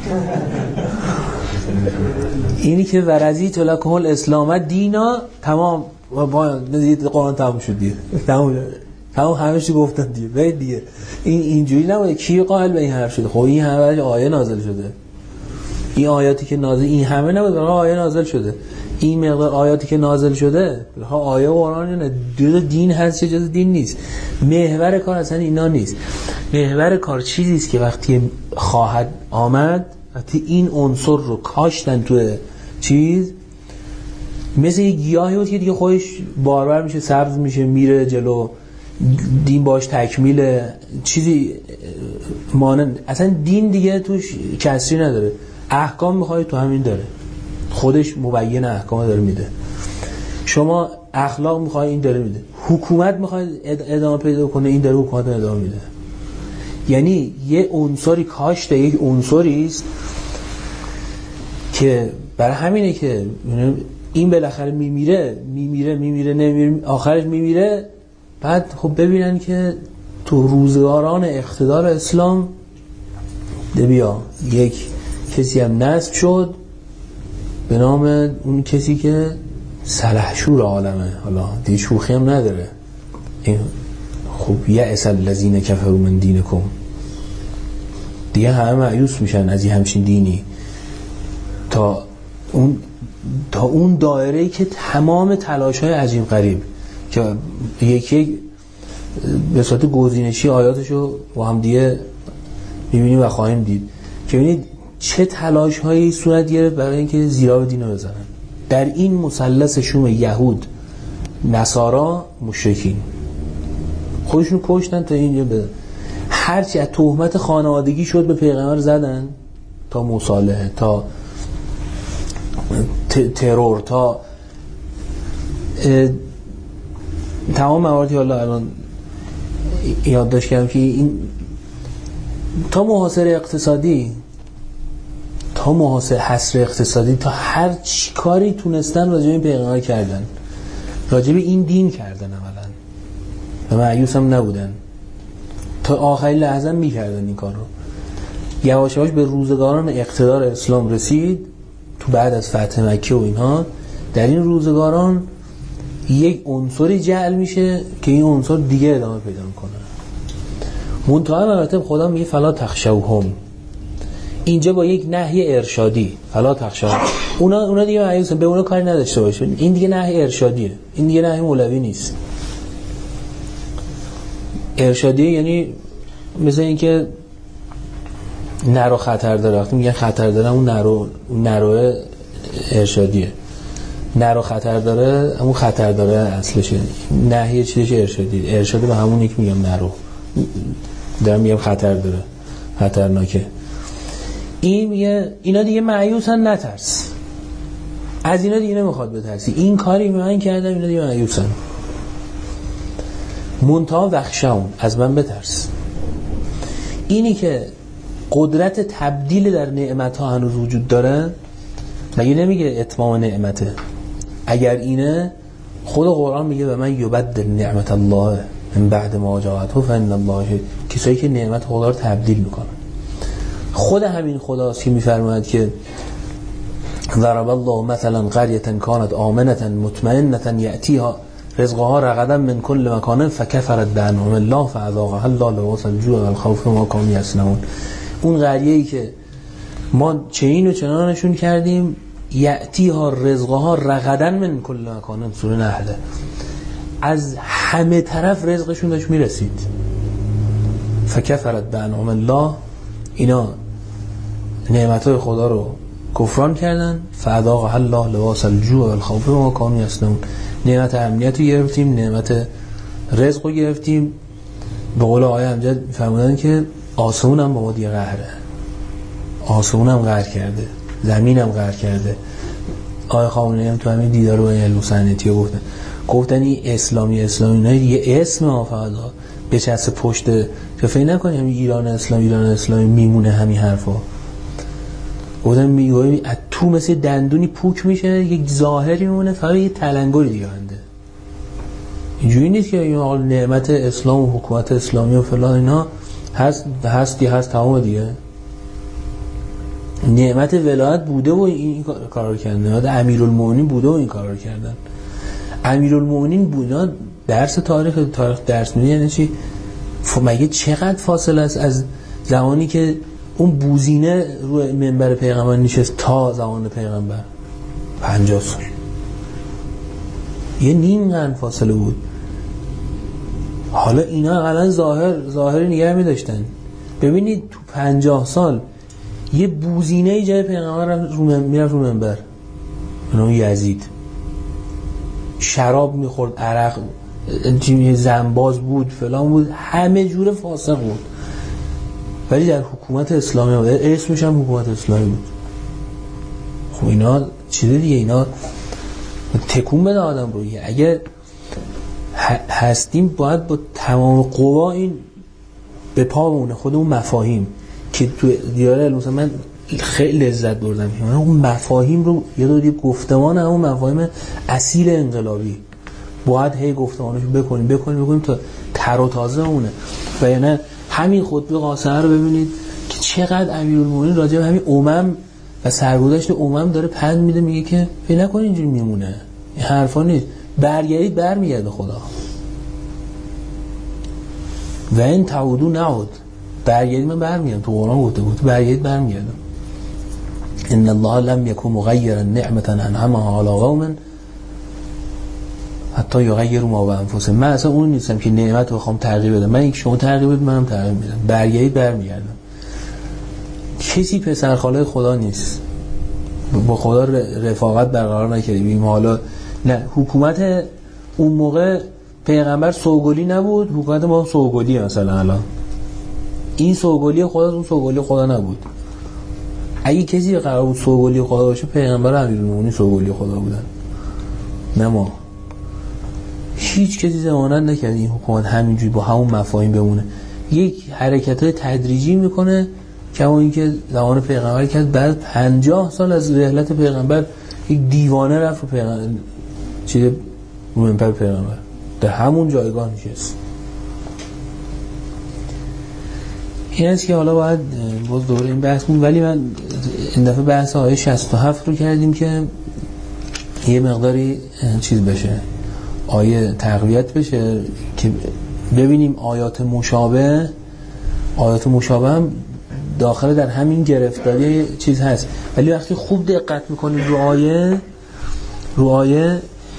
اینی که ورزیت لکم الاسلام دینا تمام با قرآن تمام شد دیگه، تمام. همون همش گفتن دیگه. ببین دیگه این اینجوری نبوده. کی قائل به این حرف شده؟ خب این همه آیه نازل شده. این آیاتی که نازل این همه نبود، برای آیه نازل شده. این مقدار آیاتی که نازل شده ها آیه قرآن نه، جز دین هست چه جز دین نیست. محور کار اصلا اینا نیست. محور کار چیزی است که وقتی خواهد آمد، وقتی این عنصر رو کاشتن تو چیز، مثل یه گیاهی بود که دیگه خودش بارور میشه، سبز میشه، میره جلو، دین باش تکمیل چیزی مانند. اصلا دین دیگه توش کسری نداره. احکام میخوای تو همین داره، خودش مبین احکام داره میده. شما اخلاق میخوای این داره میده. حکومت میخوای ادامه پیدا کنه، این داره حکومت ادامه میده. یعنی یه عنصری کاشته، یک عنصری است که برای همینه که این بالاخره میمیره میمیره میمیره نمیمیره، آخرش میمیره. بعد خب ببینن که تو روزگاران اقتدار اسلام بیا یک کسی هم نصب شد به نام اون کسی که سلحشور عالمه. حالا دیگه شوخی هم نداره. این خب یأس الذین کفروا من دینکم، دیگه همه مایوس میشن از این همچین دینی. تا اون تا اون دایره‌ای که تمام تلاش‌های عجیب غریب که یکی به صورت گزینشی آیاتشو با هم دیگه می‌بینیم و خواهیم دید که ببینید چه تلاش‌هایی صورت گرفت برای اینکه زیرا دین رو بزنن. در این مثلث شوم یهود، نصارا، مشرکین خودشون کشتن تا اینجا بزنن. هرچی از تهمت خانوادگی شد به پیغمبر زدن، تا مصالحه، تا ترور، تا تمام مواردی. حالا الان یادداشت کردم که این تا محاصره اقتصادی، تا محاصره حصر اقتصادی، تا هر چی کاری تونستن راجع به این پیغمبر کردن، راجع به این دین کردن عملاً و مایوس هم نبودن. تا آخرین لحظه میکردن این کار رو. یواش یواش به روزگاران اقتدار اسلام رسید تو بعد از فتح مکه و اینها. در این روزگاران یک عنصری جعل میشه که این عنصر دیگه ادامه پیدا میکنه. منتها مراتب خدا میگه فلا تخشوهم، اینجا با یک نهی ارشادی، فلا تخشوهم. اونا اونا دیگه مایوسن، به اونا کاری نداشته باشین. این دیگه نهی ارشادیه، این دیگه نهی مولوی نیست. ارشادیه یعنی مثل اینکه نرو خطر داره. وقتی میگن خطر داره، اون نرو اون نرو ارشادیه. نرو خطر داره، اون خطر داره اصلشه. نهی چیزش ارشادیه. ارشاد به همون یک میگم نرو، دارم میگم خطر داره، خطرناکه. این میگه اینا دیگه مایوسن، نترس از اینا، دیگه نمیخواد بترسی. این کاری من کردم، اینا دیگه مایوسن. منتها وخشون، از من بترس. اینی که قدرت تبدیل در نعمت ها هنوز وجود داره، مگه نمیگه اتمام نعمته؟ اگر اینه، خود قرآن میگه و من یبدل نعمت الله من بعد ما جاءته فإن الله شهید. کسایی که نعمت خدا رو تبدیل میکنن. خود همین خداست که میفرماید که ضرب الله مثلا قرية كانت آمنة مطمئنة يأتيها رزقها رغدا من كل مكان فكفرت بأنعم الله فأذاقها الله لباس الجوع والخوف بما كانوا يصنعون. اون قریه‌ای که ما چنین و چنانشون کردیم، یأتیها رزقها رغدا من کل مکان، سوره نحل، از همه طرف رزقشون داشت میرسید. فکفرت بانعم الله، اینا نعمتهای خدا رو کفران کردن. فاذاقها الله لباس الجوع والخوف بما كانوا يصنعون. نعمت امنیت رو گرفتیم، نعمت رزق رو گرفتیم. به قول آیه امجد فرمودن که آسمون هم با ما دیگه قهره، آسمون هم قهر کرده، زمین هم قهر کرده. آیه خامنه‌ای هم تو همین دیدار با الوسنتی گفتن گفتن این اسلامی اسلامی نه دیگه اسم آفادا بچسه پشت، که فکر نکنیم ایران اسلام ایران اسلامی میمونه همین حرفا. گفتن میگویم از تو مثل دندونی پوک میشه، یک ظاهری میمونه، فقط یه تلنگری دیگه انده. اینجوری نیست که این نعمت اسلام و حکومت اسلامی و فلان اینا هست هستی هست تمام دیگه. نعمت ولایت بوده و این کار رو کردن. نعمت امیرالمومنین بوده و این کار رو کردن. امیرالمومنین بودن درس تاریخ تاریخ درس میدی یعنی چی؟ مگه چقدر فاصله است از زمانی که اون بوزینه روی منبر پیغمبر نشست تا زمان پیغمبر؟ پنجاه سال، یه نیم قرن فاصله بود. حالا اینا الان ظاهر ظاهری نگه می داشتن. ببینید تو پنجاه سال یه بوزینه جای پیغمبر رو میرفت رو منبر، اون یزید شراب میخورد، عرق زنباز بود، فلان بود، همه جور فاسق بود، ولی در حکومت اسلامی بود، اسمش هم حکومت اسلامی بود. خب اینا چیزه دیگه، اینا تکون بده آدم رو. اگه هستیم باید با تمام قوا این به پا بمونه. خود اون مفاهیم که تو دیاره مثلا من خیلی لذت بردم، اون مفاهیم رو یه دو دیگه گفتمان همون مفاهیم اصیل انقلابی باید هی گفتمانشو بکنیم بکنیم بکنیم تا تر و تازه مونه. و یعنی همین خطبه قاسمه رو ببینید که چقدر امیرالمومنین راجع به همین امم و سرگذشت امم داره پند میده، میگه که فکر نکنید اینجوری میمونه، این حرفا نیست، برگردید برمیگرده خدا. و این تعودو نعود، برگردید من برمیگردم، تو قرآن گفته بود برگردید برمیگردم. ان الله لم یکن مغیرا نعمة انعمها علی قوم حتی یغیروا ما بانفسهم. من اصلا اون نیستم که نعمت رو بخوام تغییر بدم، من یک شما تغییر بدید منم تغییر میدم، برگردید برمیگردم. کسی پسر خاله خدا نیست، با خدا رفاقت برقرار نکردیم. حالا نه، حکومت اون موقع پیغمبر سوگلی نبود، حکومت ما سوگلیه. مثلا الان این سوگلی خدا اون سوگلی خدا نبود. اگه کسی قرار بود سوگلی خدا باشه پیغمبر امیرالمومنین سوگلی خدا بودن، نه ما. هیچ کسی ضمانت نکرد این حکومت همینجوری با همون مفاهیم بمونه. یک حرکت‌های تدریجی میکنه که اون اینکه زمان پیغمبر کرد، بعد پنجاه سال از رحلت پیغمبر یک دیوانه رفت پیغمبر چیه منبر پیغمبر در همون جایگاه نشست. این است که حالا باید باز دوره این بحث بود، ولی من این دفعه بحث آیه شصت و هفت رو کردیم که یه مقداری چیز بشه، آیه تقویت بشه که ببینیم آیات مشابه آیات مشابه هم داخل در همین گرفتاری چیز هست. ولی وقتی خوب دقت میکنیم رو آیه رو آیه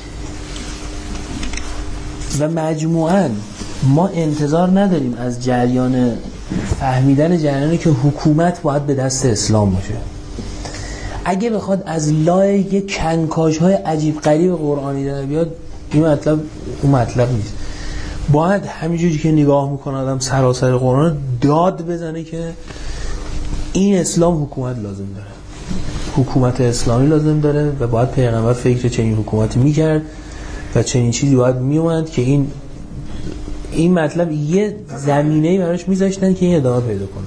و مجموعاً ما انتظار نداریم از جریان فهمیدن جریانی که حکومت باید به دست اسلام باشه. اگه بخواد از لای یک کنکاش های عجیب غریب قرآنی در بیاد، این مطلب اون مطلب نیست. باید همینجوری که نگاه میکنه آدم سراسر قرآن داد بزنه که این اسلام حکومت لازم داره، حکومت اسلامی لازم داره و باید پیغمبر فکر چنین حکومتی میکرد و چنین چیزی باید میومد که این این مطلب یه زمینه‌ای براش میذاشتن که این ادامه پیدا کنه.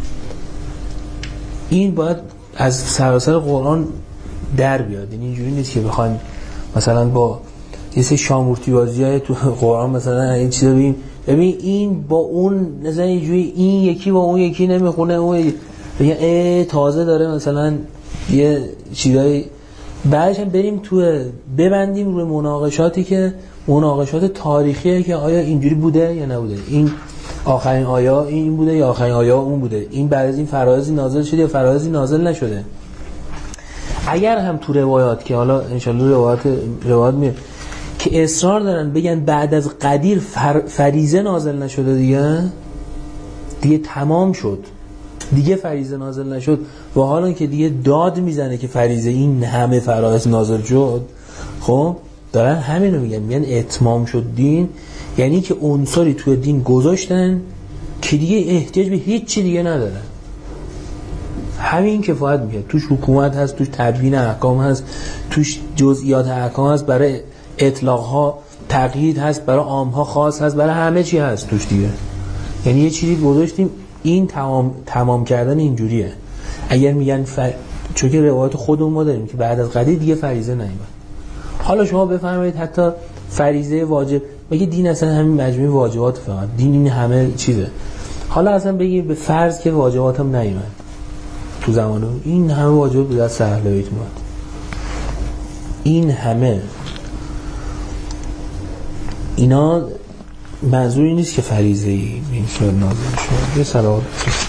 این باید از سراسر قرآن در بیاد. این اینجوری نیست که بخوایم مثلا با یه سری شامورتی بازیای تو قرآن مثلا این چیزا ببین ببین این با اون مثلا اینجوری این یکی با اون یکی نمیخونه، اون بگه ای تازه داره مثلا یه چیزای، بعدش هم بریم تو ببندیم روی مناقشاتی که مناقشات تاریخیه که آیا اینجوری بوده یا نبوده، این آخرین آیا این بوده یا آخرین آیا اون بوده، این بعد از این فرایضی نازل شده یا فرایضی نازل نشده. اگر هم تو روایات که حالا انشالله روایات روایات میاد که اصرار دارن بگن بعد از قدیر فر... فریضه نازل نشده، دیگه دیگه تمام شد، دیگه فریضه نازل نشد و حالا که دیگه داد میزنه که فریضه این همه فرایض نازل شد، خب دارن همین رو میگن، میگن اتمام شد دین، یعنی که عنصری توی دین گذاشتن که دیگه احتیاج به هیچ چی دیگه نداره. همین کفایت میکنه. توش حکومت هست، توش تدوین احکام هست، توش جزئیات احکام هست، برای اطلاق ها تقیید هست، برای عام ها خاص هست، برای همه چی هست توش دیگه. یعنی یه چیزی گذاشتیم، این تمام تمام کردن اینجوریه. اگر میگن فر... چون که روایت خودمون ما داریم که بعد از قدیر دیگه فریضه نیامد. حالا شما بفرمایید حتی فریضه واجب، مگه دین اصلا همین مجموعه واجبات فقط، دین این همه چیزه. حالا اصلا بگید به فرض که واجبات هم نیامد تو زمان این همه واجب به دست اهل بیت اومد، این همه اینا منظوری نیست که فریضه ای این صورت نازل شد. یه صلوات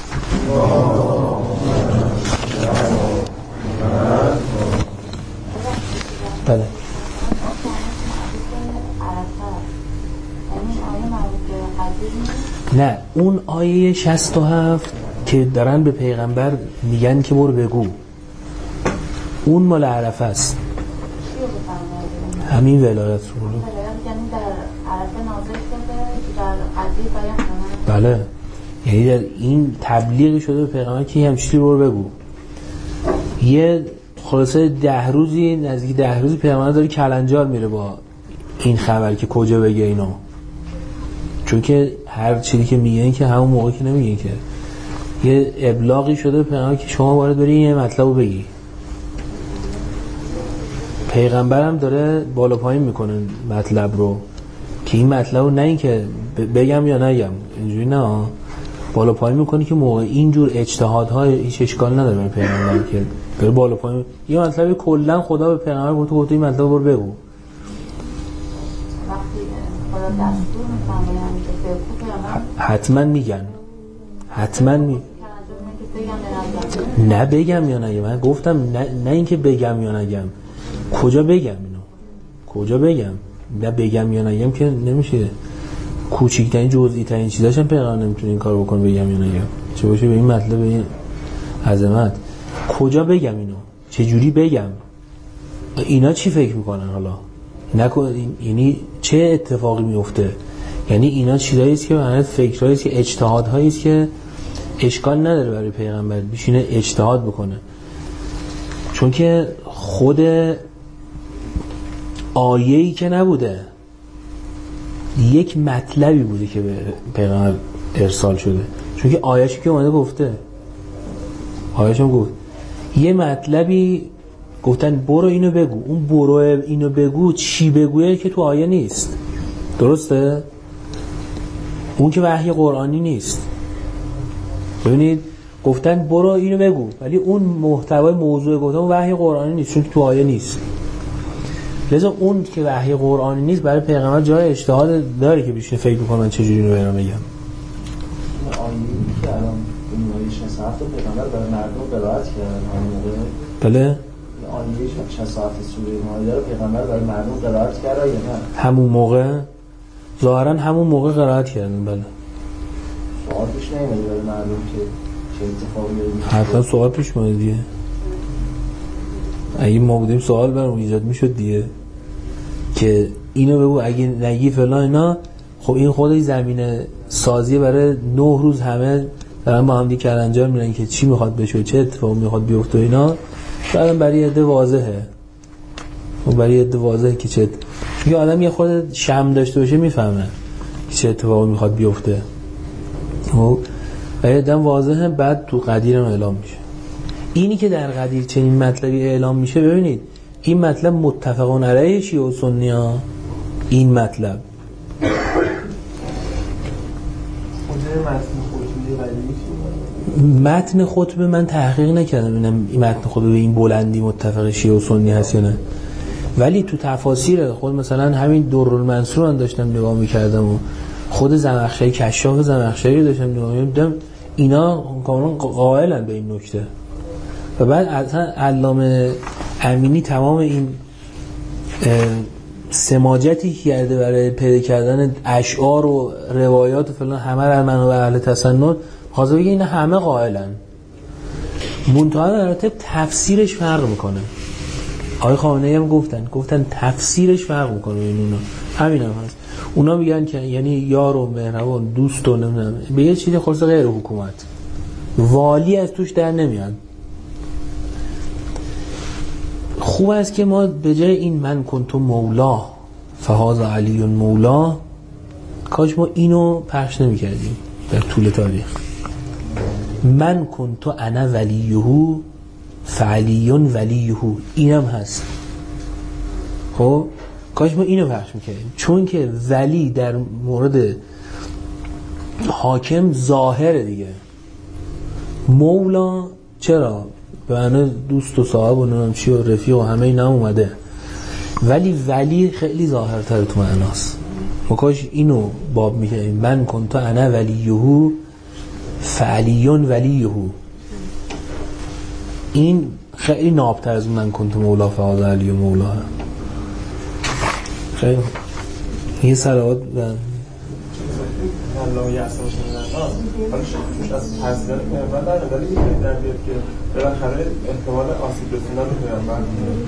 بله. نه اون آیه شصت و هفت که دارن به پیغمبر میگن که برو بگو، اون مال عرفه است. همین ولایت رو بله، یعنی در این تبلیغ شده به پیغمبر که همچنین برو بگو. یه خلاصه ده روزی نزدیک ده روزی پیغمبر داره کلنجار میره با این خبر که کجا بگه اینو، چون که هر چیزی که میگن که همون موقع که نمیگن که یه ابلاغی شده به پیغمبر که شما باید بری این مطلب رو بگی. پیغمبرم داره بالا پایین میکنه مطلب رو که این مطلب رو نه این که بگم یا نگم، اینجوری نه، بالا پایین میکنه که موقع اینجور اجتهادها هیچ اشکال نداره برای پیغمبر که بره بالا پایین. یه مطلبی کلا خدا به پیغمبر گفت گفت این مطلب رو بگو. حتما میگن، حتما می نه بگم یا نگم. من گفتم نه, نه اینکه بگم یا نگم، کجا بگم اینو، کجا بگم. نه بگم یا نگم که نمیشه. کوچکترین جزئی ترین چیزاش هم پیغمبر نمیتونه این کارو بکنه بگم یا نگم، چه باشه به این مطلب، به این عظمت. کجا بگم اینو، چه جوری بگم، اینا چی فکر میکنن حالا نکن، یعنی چه اتفاقی میفته. یعنی اینا چیزایی است که معنی فکرایی است که اجتهادهایی است که اشکال نداره برای پیغمبر بشینه اجتهاد بکنه، چون که خود آیه‌ای که نبوده، یک مطلبی بوده که به پیغمبر ارسال شده. چون که آیه‌اش که اومده گفته، آیه‌اش هم گفت یه مطلبی گفتن برو اینو بگو. اون برو اینو بگو چی بگویه که تو آیه نیست، درسته؟ اون که وحی قرآنی نیست. ببینید گفتن برو اینو بگو، ولی اون محتوای موضوع گفتن وحی قرآنی نیست، چون تو آیه نیست. لذا اون که وحی قرآنی نیست برای پیغمبر جای اجتهاد داره که بشینه فکر بکنه من چه جوری رو برام بگم. آیه‌ای که الان این شصت و هفت پیغمبر برای مردم قرائت کردن همون موقع. بله. آیه شصت و هفت سوره مائده رو پیغمبر برای مردم قرائت کرد یا نه؟ همون موقع ظاهرا همون موقع قرائت کردن. بله. سوال پیش نمیاد برای مردم که چه اتفاقی میفته؟ حتما سوال پیش میاد دیگه. اگه ما بودیم سوال برام ایجاد میشد دیگه که اینو بگو اگه نگی فلان اینا. خب این خودش زمینه سازی برای نه روز همه دارن با هم دیگه کلنجار میرن که چی میخواد بشه، چه اتفاقی میخواد بیفته اینا. بعدم برای عده واضحه، و برای عده واضحه که چه چون آدم یه خود شم داشته باشه میفهمه که چه اتفاقی میخواد بیفته. خب برای عده واضحه. بعد تو قدیرم اعلام میشه. اینی که در قدیر چنین مطلبی اعلام میشه، ببینید این مطلب متفقون علیه شیعه و سنی ها. این مطلب متن خطبه من تحقیق نکردم اینم این متن خطبه به این بلندی متفق شیعه و سنی هست یا نه، ولی تو تفاسیر خود مثلا همین درالمنصور من داشتم نگاه میکردم و خود زمخشری کشاف زمخشری داشتم نگاه میکردم، اینا کاملا قائلن به این نکته. و بعد اصلا علامه امینی تمام این سماجتی که کرده برای پیدا کردن اشعار و روایات و فلان همه در منابع اهل تسنن، حاضر بگه اینا همه قائلن. منتها در رابطه تفسیرش فرق میکنه. آقای خامنه‌ای هم گفتن گفتن تفسیرش فرق میکنه این اونا. همین هم هست. اونا میگن که یعنی یار و مهربان دوست و نمیدونم به یه چیزی خاص غیر حکومت، والی از توش در نمیاد. خوب است که ما به جای این من کنتم مولا فهذا علی مولا، کاش ما اینو پخش نمی کردیم در طول تاریخ. من کنتو انا ولیهو فعلیون ولیهو، اینم هست. خب کاش ما اینو پخش میکردیم، چون که ولی در مورد حاکم ظاهره دیگه. مولا چرا؟ به معنی دوست و صاحب و نمیم چی و رفیق و همه این هم اومده، ولی ولی خیلی ظاهرتر تو معناست. مکاش اینو باب میکنیم من کنت انا ولیهو فعلیون ولیهو. این خیلی نابتر از من کنت مولا فعال علی و مولا. خیلی یه صلوات بزن الله یعصم شدن حالا شکلش از پذیرت پیامبر داره، ولی میتونید در بیاد که بالاخره احتمال آسیب رسوندن به پیامبر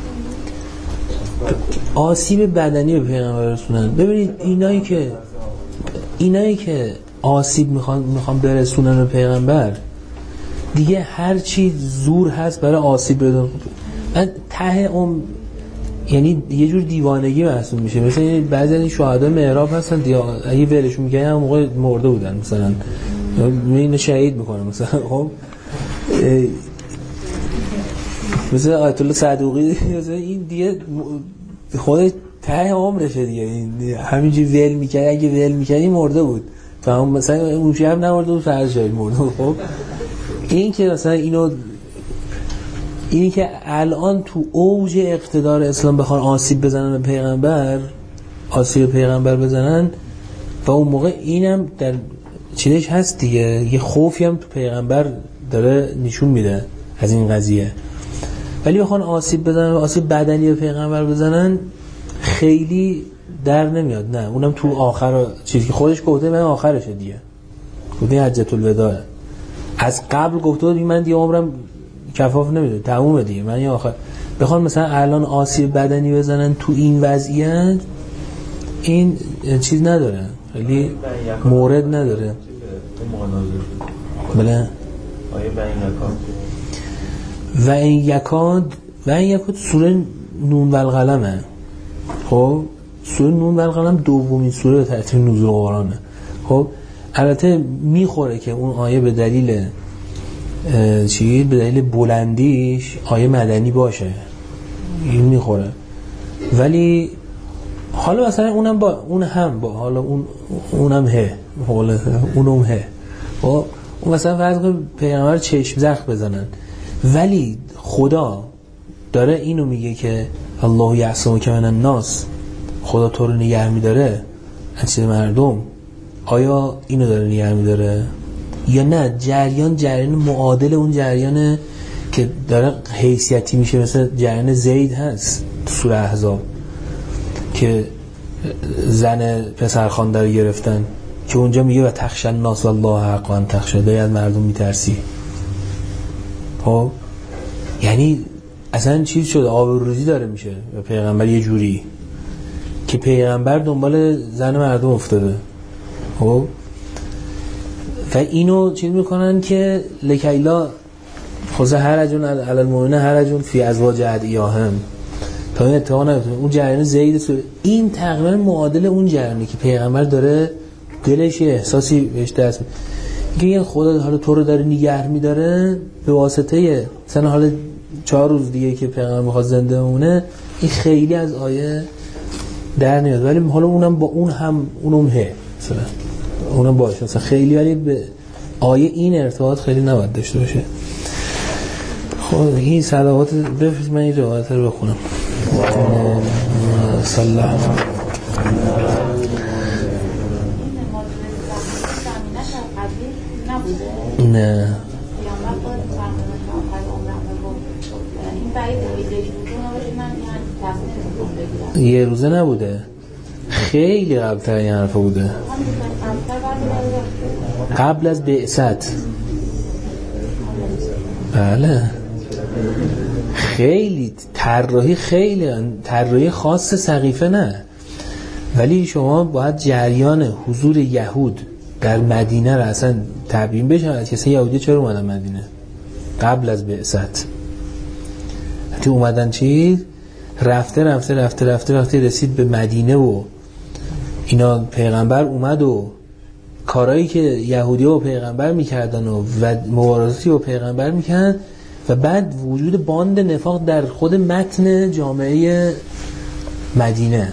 آسیب بدنی به پیغمبر رسوندن. ببینید اینایی که اینایی که آسیب میخوان میخوان برسونن به پیغمبر دیگه هر چی زور هست برای آسیب رسوندن. من ته اون یعنی یه جور دیوانگی محسوب میشه. مثلا بعضی از این شهدای محراب هستن اگه ولشون میگن هم موقع مرده بودن، مثلا اینو شهید میکنه مثلا. خب مثلا آیت الله صدوقی این دیگه خود ته عمرشه دیگه، این همینجوری ول میکنه، اگه ول میکنی مرده بود. فهم مثلا اون شب نمرده بود فرض شد مرده. خب این که مثلا اینو اینی که الان تو اوج اقتدار اسلام بخوان آسیب بزنن به پیغمبر، آسیب پیغمبر بزنن، و اون موقع اینم در چیزش هست دیگه، یه خوفی هم تو پیغمبر داره نشون میده از این قضیه. ولی بخوان آسیب بزنن، آسیب بدنی به پیغمبر بزنن خیلی در نمیاد. نه اونم تو آخر چیزی که خودش گفته من آخرشه دیگه، گفته حجت الوداع. از قبل گفته بود من دیگه عمرم کفاف نمیده، تمومه دیگه، من یه آخر. بخوان مثلا الان آسیب بدنی بزنن تو این وضعیت، این چیز نداره، خیلی مورد نداره. بله و این یکاد و این یکاد سوره نون و القلمه. خب سوره نون و القلم دومین سوره به ترتیب نزول قرآنه. خب البته میخوره که اون آیه به دلیل چی؟ به دلیل بلندیش آیه مدنی باشه، این میخوره. ولی حالا مثلا اونم با اون هم با حالا اون اونم هه حالا اونم هه خب اون مثلا فرض کن پیغمبر چشم زخم بزنن، ولی خدا داره اینو میگه که الله یعصمک من الناس، خدا تو رو نگه میداره از چیز مردم. آیا اینو داره نگه میداره یا نه جریان جریان معادل اون جریانه که داره حیثیتی میشه، مثل جریان زید هست تو سوره احزاب که زن پسرخوانده رو گرفتن که اونجا میگه و تخشى الناس والله حق ان تخشى، داری از مردم میترسی. خب یعنی اصلا چیز شده، آبروریزی داره میشه به پیغمبر یه جوری که پیغمبر دنبال زن مردم افتاده. خب و اینو چیز میکنن که لکیلا خود هرجون علی المؤمنین هرجون فی ازواج ادعیاهم، تا این اتفاق نیفتاد. اون جریان زید سوره این تقریبا معادل اون جریانی که پیغمبر داره دلش یه احساسی بهش دست میگه خدا حالا تو رو داره نگه میداره به واسطه مثلا حالا چهار روز دیگه که پیغمبر میخواد زنده بمونه. این خیلی از آیه در نمیاد، ولی حالا اونم با اون هم اونم هه مثلا اونم باشه مثلا خیلی، ولی به آیه این ارتباط خیلی نباید داشته باشه. خب این صلوات بفرست، من این روایت رو بخونم. صلی الله علیه و نه یه روزه نبوده، خیلی قبل‌تر این حرفا بوده، قبل از بعثت. بله خیلی طراحی، خیلی طراحی خاص سقیفه نه، ولی شما باید جریان حضور یهود در مدینه را اصلا تبیین بشه که اصلا یهودی چرا اومدن مدینه قبل از بعثت. حتی اومدن چی؟ رفته رفته رفته رفته رفته رسید به مدینه و اینا پیغمبر اومد و کارهایی که یهودی و پیغمبر میکردن و مبارزاتی و پیغمبر میکردن و بعد وجود باند نفاق در خود متن جامعه مدینه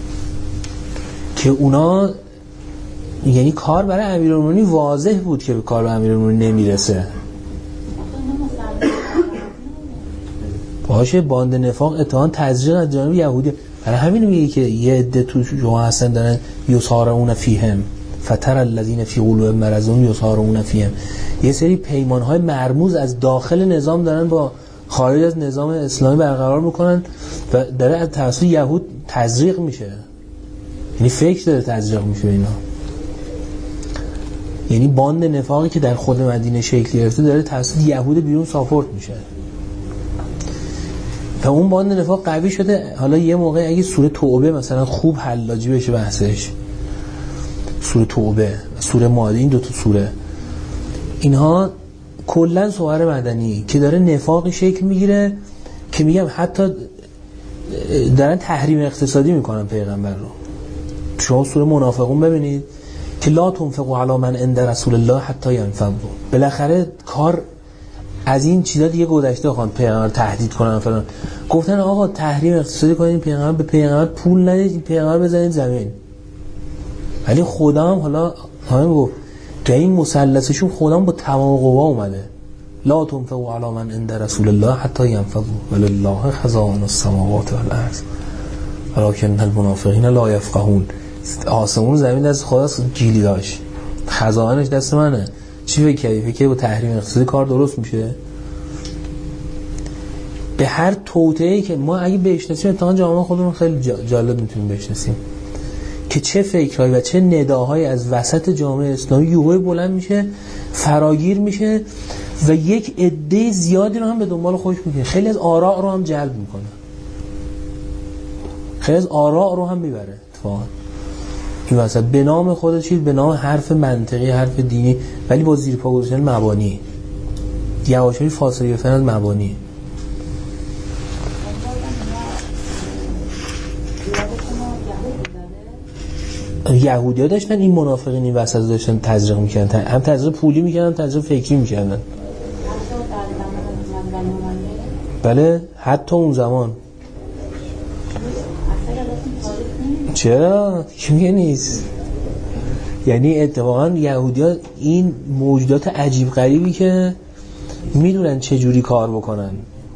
که اونا یعنی کار برای امیرالمومنین واضح بود که کار به امیرالمومنین نمیرسه. باشه باند نفاق اتهام تزریق از جانب یهودی، برای همین میگه که یه عده تو جوه هستن دارن یسارعون فیهم فتر الذین فی قلوبهم مرض یسارعون فیهم، یه سری پیمانهای مرموز از داخل نظام دارن با خارج از نظام اسلامی برقرار میکنن و داره از توسط یهود تزریق میشه، یعنی فکر داره تزریق میشه اینا، یعنی باند نفاقی که در خود مدینه شکل گرفته داره توسط یهود بیرون ساپورت میشه و اون باند نفاق قوی شده. حالا یه موقع اگه سوره توبه مثلا خوب حلاجی بشه بحثش، سوره توبه، سوره مائده، این دو تا سوره اینها کلا سوره مدنی که داره نفاقی شکل میگیره که میگم حتی دارن تحریم اقتصادی میکنن پیغمبر رو. شما سوره منافقون ببینید که لا تنفقوا علی من عند رسول الله حتی ينفضوا، بالاخره کار از این چیزا دیگه گذشته، خواهند پیغمبر تهدید کنن فلان، گفتن آقا تحریم اقتصادی کنید، پیغمبر به پیغمبر پول ندید، پیغمبر بزنید زمین. ولی خدا هم حالا همین گفت تو این مثلثشون خدا هم با تمام قوا اومده لا تنفقوا علی من عند رسول الله حتی ينفضوا ولله خزائن السماوات والارض ولكن المنافقین لا یفقهون. آسمون زمین دست خداست، گیلی داشت، خزائنش دست منه. چی فکر کردی؟ فکر کردی با تحریم اقتصادی کار درست میشه؟ به هر توطئه‌ای که ما اگه بشناسیم اتفاقا جامعه خودمون خیلی جالب میتونیم بشناسیم که چه فکرهایی و چه نداهایی از وسط جامعه اسلامی یهوی بلند میشه، فراگیر میشه و یک عده زیادی رو هم به دنبال خودش میکنه، خیلی از آراء رو هم جلب میکنه، خیلی از آراء رو هم میبره اتفاقا این وسط به نام خود چیز، به نام حرف منطقی، حرف دینی، ولی با زیر پا گذاشتن مبانی، یواشکی فاصله گرفتن از مبانی. یهودی‌ها داشتن این منافقین این وسط داشتن تزریق میکردن، هم تزریق پولی میکردن هم تزریق فکری میکردن. بله حتی اون زمان. چرا؟ که میگه نیست. یعنی اتفاقا یهودی‌ها این موجودات عجیب غریبی که میدونن چه جوری کار بکنن،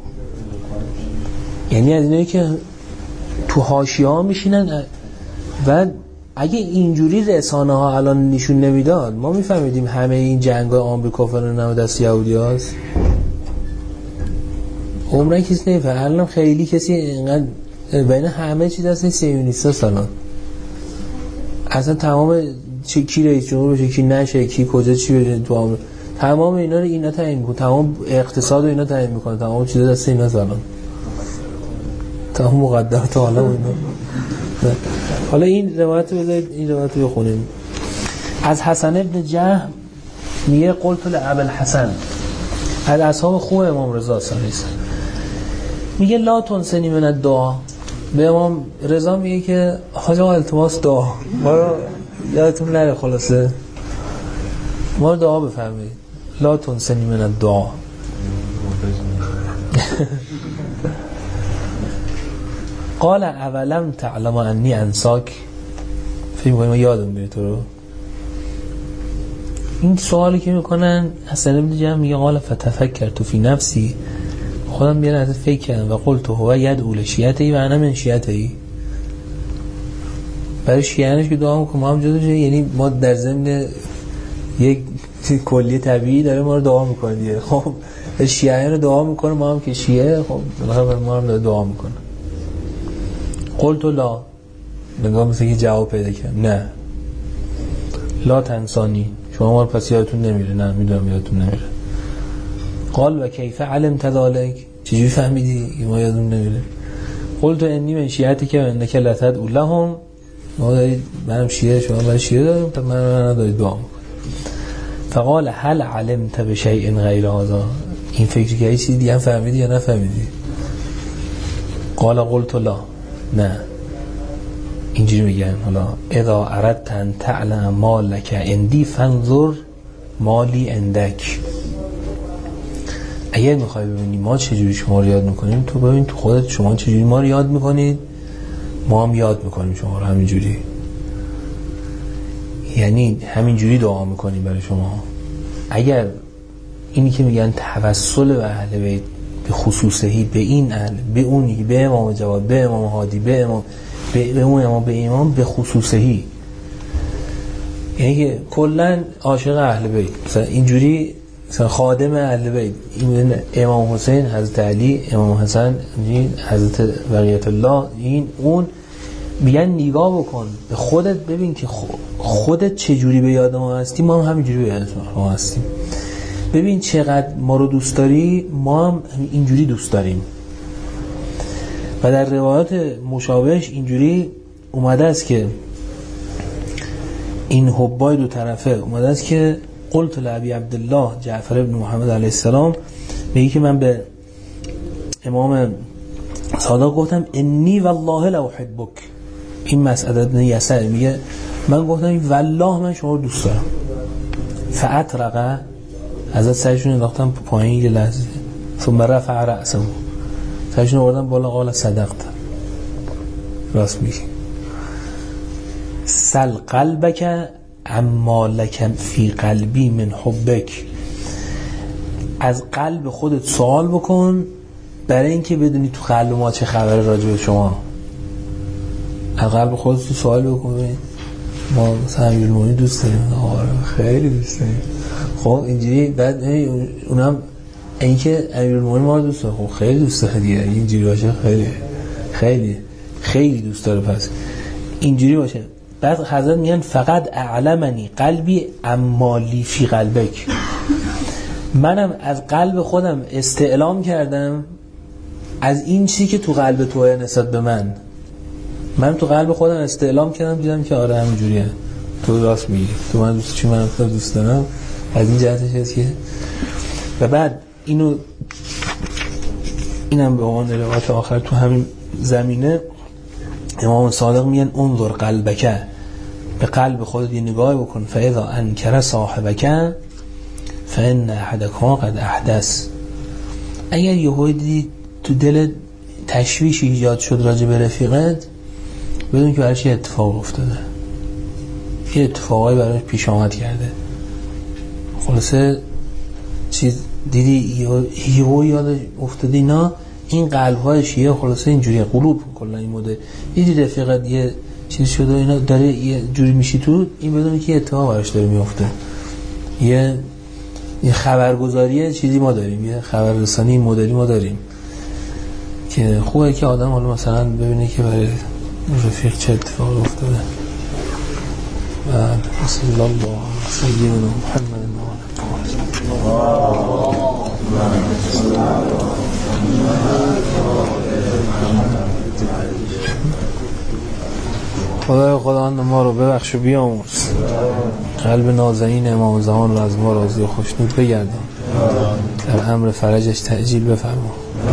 یعنی از اینایی که تو حاشیه ها میشینن و اگه اینجوری رسانه ها الان نشون نمیداد ما میفهمیدیم همه این جنگ های آمریکا فلان نمو دست یهودی هاست. عمره کسی نمیفهم، الان خیلی کسی اینقدر بین همه چی دست صهیونیستا سالان اصلا تمام چی کی رئیس جمهور بشه کی نشه کی کجا چی بشه تو آمریکا، تمام اینا رو اینا تعیین میکنه، تمام اقتصاد رو اینا تعیین میکنه، تمام چیزا دست اینا سالان، تمام مقدرات حالا اینا. حالا این روایت بذارید، این روایت رو بخونیم. از حسن ابن جهم میگه قلت لابوالحسن، از اصحاب خوب امام رضا صلی الله علیه و میگه لا تنسنی من الدعا، به امام رضا میگه که حاج آقا التماس دعا ما رو یادتون نره، خلاصه ما رو دعا بفرمایید، لا تنسنی من الدعا. قال اولم تعلم انی انساک، فکر می‌کنی ما یادم میره تو رو؟ این سوالی که میکنن حسن ابن جهم میگه قال فتفکرت فی نفسی، خودم بیان از فکر کردم و قلت هو یدعو لشیعته و انا من شیعته، برای شیعانش که دعا میکنم ما هم جدا شده، یعنی ما در ضمن یک کلیه طبیعی داره ما رو دعا میکنه دیگه. خب شیعه رو دعا میکنه، ما هم که شیعه خب بالاخره ما هم دعا میکنه. قلت لا، نگاه مثل که جواب پیدا کرد، نه لا تنسانی، شما ما رو پس یادتون نمیره؟ نه میدونم یادتون نمیره. قال و کیف علمت ذلک، چجوری فهمیدی ما یادتون نمیره؟ قلت انی من شیعتی که انک لتدعو لهم، ما دارید منم شیعه شما برای شیعه داریم تا من من دارید دعا میکنم. فقال هل علمت بشیء غیر هذا، این فکری که چیزی دیگه هم فهمیدی یا نفهمیدی؟ قال قلت لا، نه. اینجوری میگن حالا اذا اردت ان تعلم ما لك عندي فانظر مالی عندك، اگر میخوای ببینی ما چجوری شما رو یاد میکنیم تو ببین تو خودت شما چجوری ما رو یاد میکنید، ما هم یاد میکنیم شما رو همینجوری، یعنی همینجوری دعا میکنیم برای شما. اگر اینی که میگن توسل به اهل بیت به خصوصهی، به این اهل، به اونی، به امام جواد، به امام هادی، به امام به, به اون امام، به امام به خصوصهی، یعنی کلا عاشق اهل بیت، مثلا اینجوری مثلا خادم اهل بیت، این امام حسین، حضرت علی، امام حسن، حضرت بقیت الله، این اون، بیان نگاه بکن به خودت، ببین که خودت چه جوری به یاد ما هستی، ما هم همینجوری به یاد ما هستیم. ببین چقدر ما رو دوست داری، ما هم اینجوری دوست داریم. و در روایات مشابهش اینجوری اومده است که این حبای دو طرفه اومده است که قلت لابی عبدالله جعفر ابن محمد علیه السلام، میگه که من به امام صادق گفتم انی والله لو احبک، این مسعد ابن یسر میگه من گفتم والله من شما رو دوست دارم. فاطرق، حضرت سرشون انداختم پایین یه لحظه، ثم رفع رأسه، سرشون آوردن بالا، قال صدقت، راست میگی. سل قلبک اما لک فی قلبی من حبک، از قلب خودت سوال بکن برای اینکه بدونی تو قلب ما چه خبره راجع به شما. از قلب خودت سوال بکن، ما مثلا امیرالمومنین دوست داریم، آره خیلی دوست داریم، خب اینجوری. بعد اونم اینکه امیرالمومنین ما رو دوست داره، خب خیلی دوست داره دیگه، اینجوری باشه خیلی خیلی خیلی دوست داره، پس اینجوری باشه. بعد حضرت میگن فقط اعلمنی قلبی اما لی فی قلبک، منم از قلب خودم استعلام کردم از این چیزی که تو قلب توه نسبت به من. من تو قلب خودم استعلام کردم، دیدم که آره همینجوریه، تو راست میگی، تو من دوست چی من دوست دارم، از این جهتش هست که. و بعد اینو اینم به عنوان روایت آخر تو همین زمینه امام صادق میگن انظر قلبک، به قلب خودت یه نگاه بکن، فاذا انکر صاحبک فان احدکما قد احدث، اگر یهو دیدی تو دل تشویش ایجاد شد راجع به رفیقت، بدون که براش یه اتفاق افتاده، یه اتفاقایی براش پیش آمد کرده، خلاصه چیز دیدی یهو یاد افتادی، نه این قلب‌های شیعه خلاصه اینجوریه، قلوب کلا این مدل، دیدی رفیقت یه چیز شده اینا داره یه جوری میشی تو، این بدون که اتفاق براش داره میفته، یه یه خبرگزاری چیزی ما داریم، یه خبررسانی مدلی ما داریم که خوبه که آدم حالا مثلا ببینه که برای رفیق چه اتفاق افتاده. و صلی الله علیه سیدنا محمد خدای خداوند ما رو ببخش و بیامرز، قلب نازنین امام زمان رو از ما راضی و خوشنود بگردان، در امر فرجش تعجیل بفرما.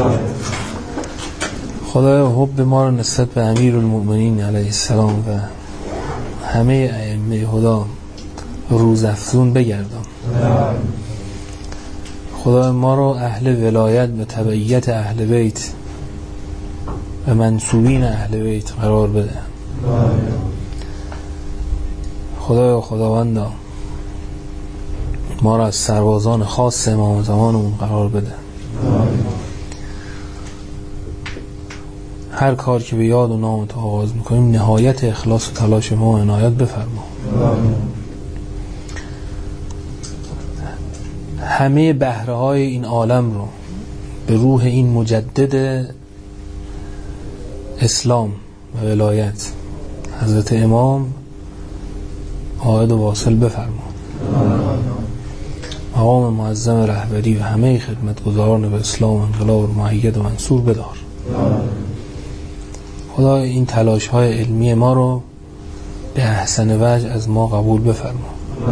خدای حب ما رو نسبت به امیرالمومنین علیه السلام و همه ائمه هدا روزافزون بگردان. خدای ما رو اهل ولایت و تبعیت اهل بیت و منسوبین اهل بیت قرار بده. خدای خداوندا ما را از سربازان خاص امام زمانمون قرار بده. هر کار که به یاد و نام تو آغاز میکنیم نهایت اخلاص و تلاش ما عنایت بفرما. همه بهره های این عالم رو به روح این مجدد اسلام و ولایت حضرت امام عاید و واصل بفرما. مقام معظم رهبری و همه خدمتگزاران به اسلام و انقلاب رو مؤید و منصور بدار. خدا این تلاش های علمی ما رو به احسن وجه از ما قبول بفرما.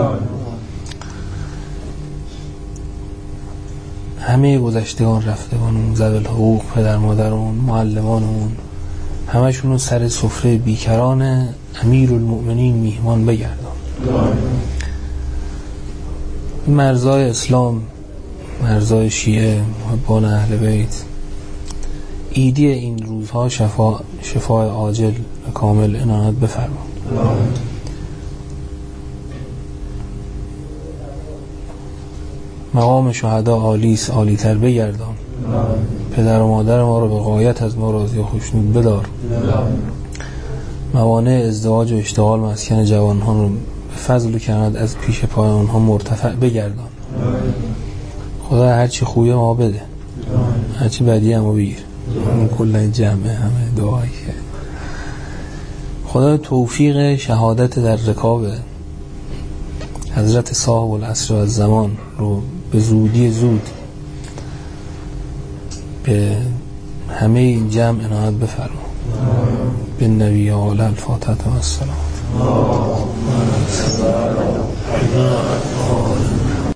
همه گذشتگان رفتگانمون، ذوی الحقوق، پدر مادرمون، معلمانمون، همشون رو سر سفره بیکران امیرالمومنین میهمان بگردان. مرزای اسلام، مرزای شیعه، محبان اهل بیت، ایدی این روزها شفا شفای عاجل و کامل عنایت بفرما. مقام شهدا عالیس، عالی تر بگردان. پدر و مادر ما رو به غایت از ما راضی و خوشنود بدار. موانع ازدواج و اشتغال مسکن جوانان رو به فضل و کرامت از پیش پای اونها مرتفع بگردان. خدا هرچی خوبه ما بده، هرچی بدی هم بگیر. این کل این جمعه همه دعایی که خدا توفیق شهادت در رکاب حضرت صاحب العصر و الزمان رو به زودی زود به همه این جمع عنایت بفرما. به نبی آل الفاتحه و السلام.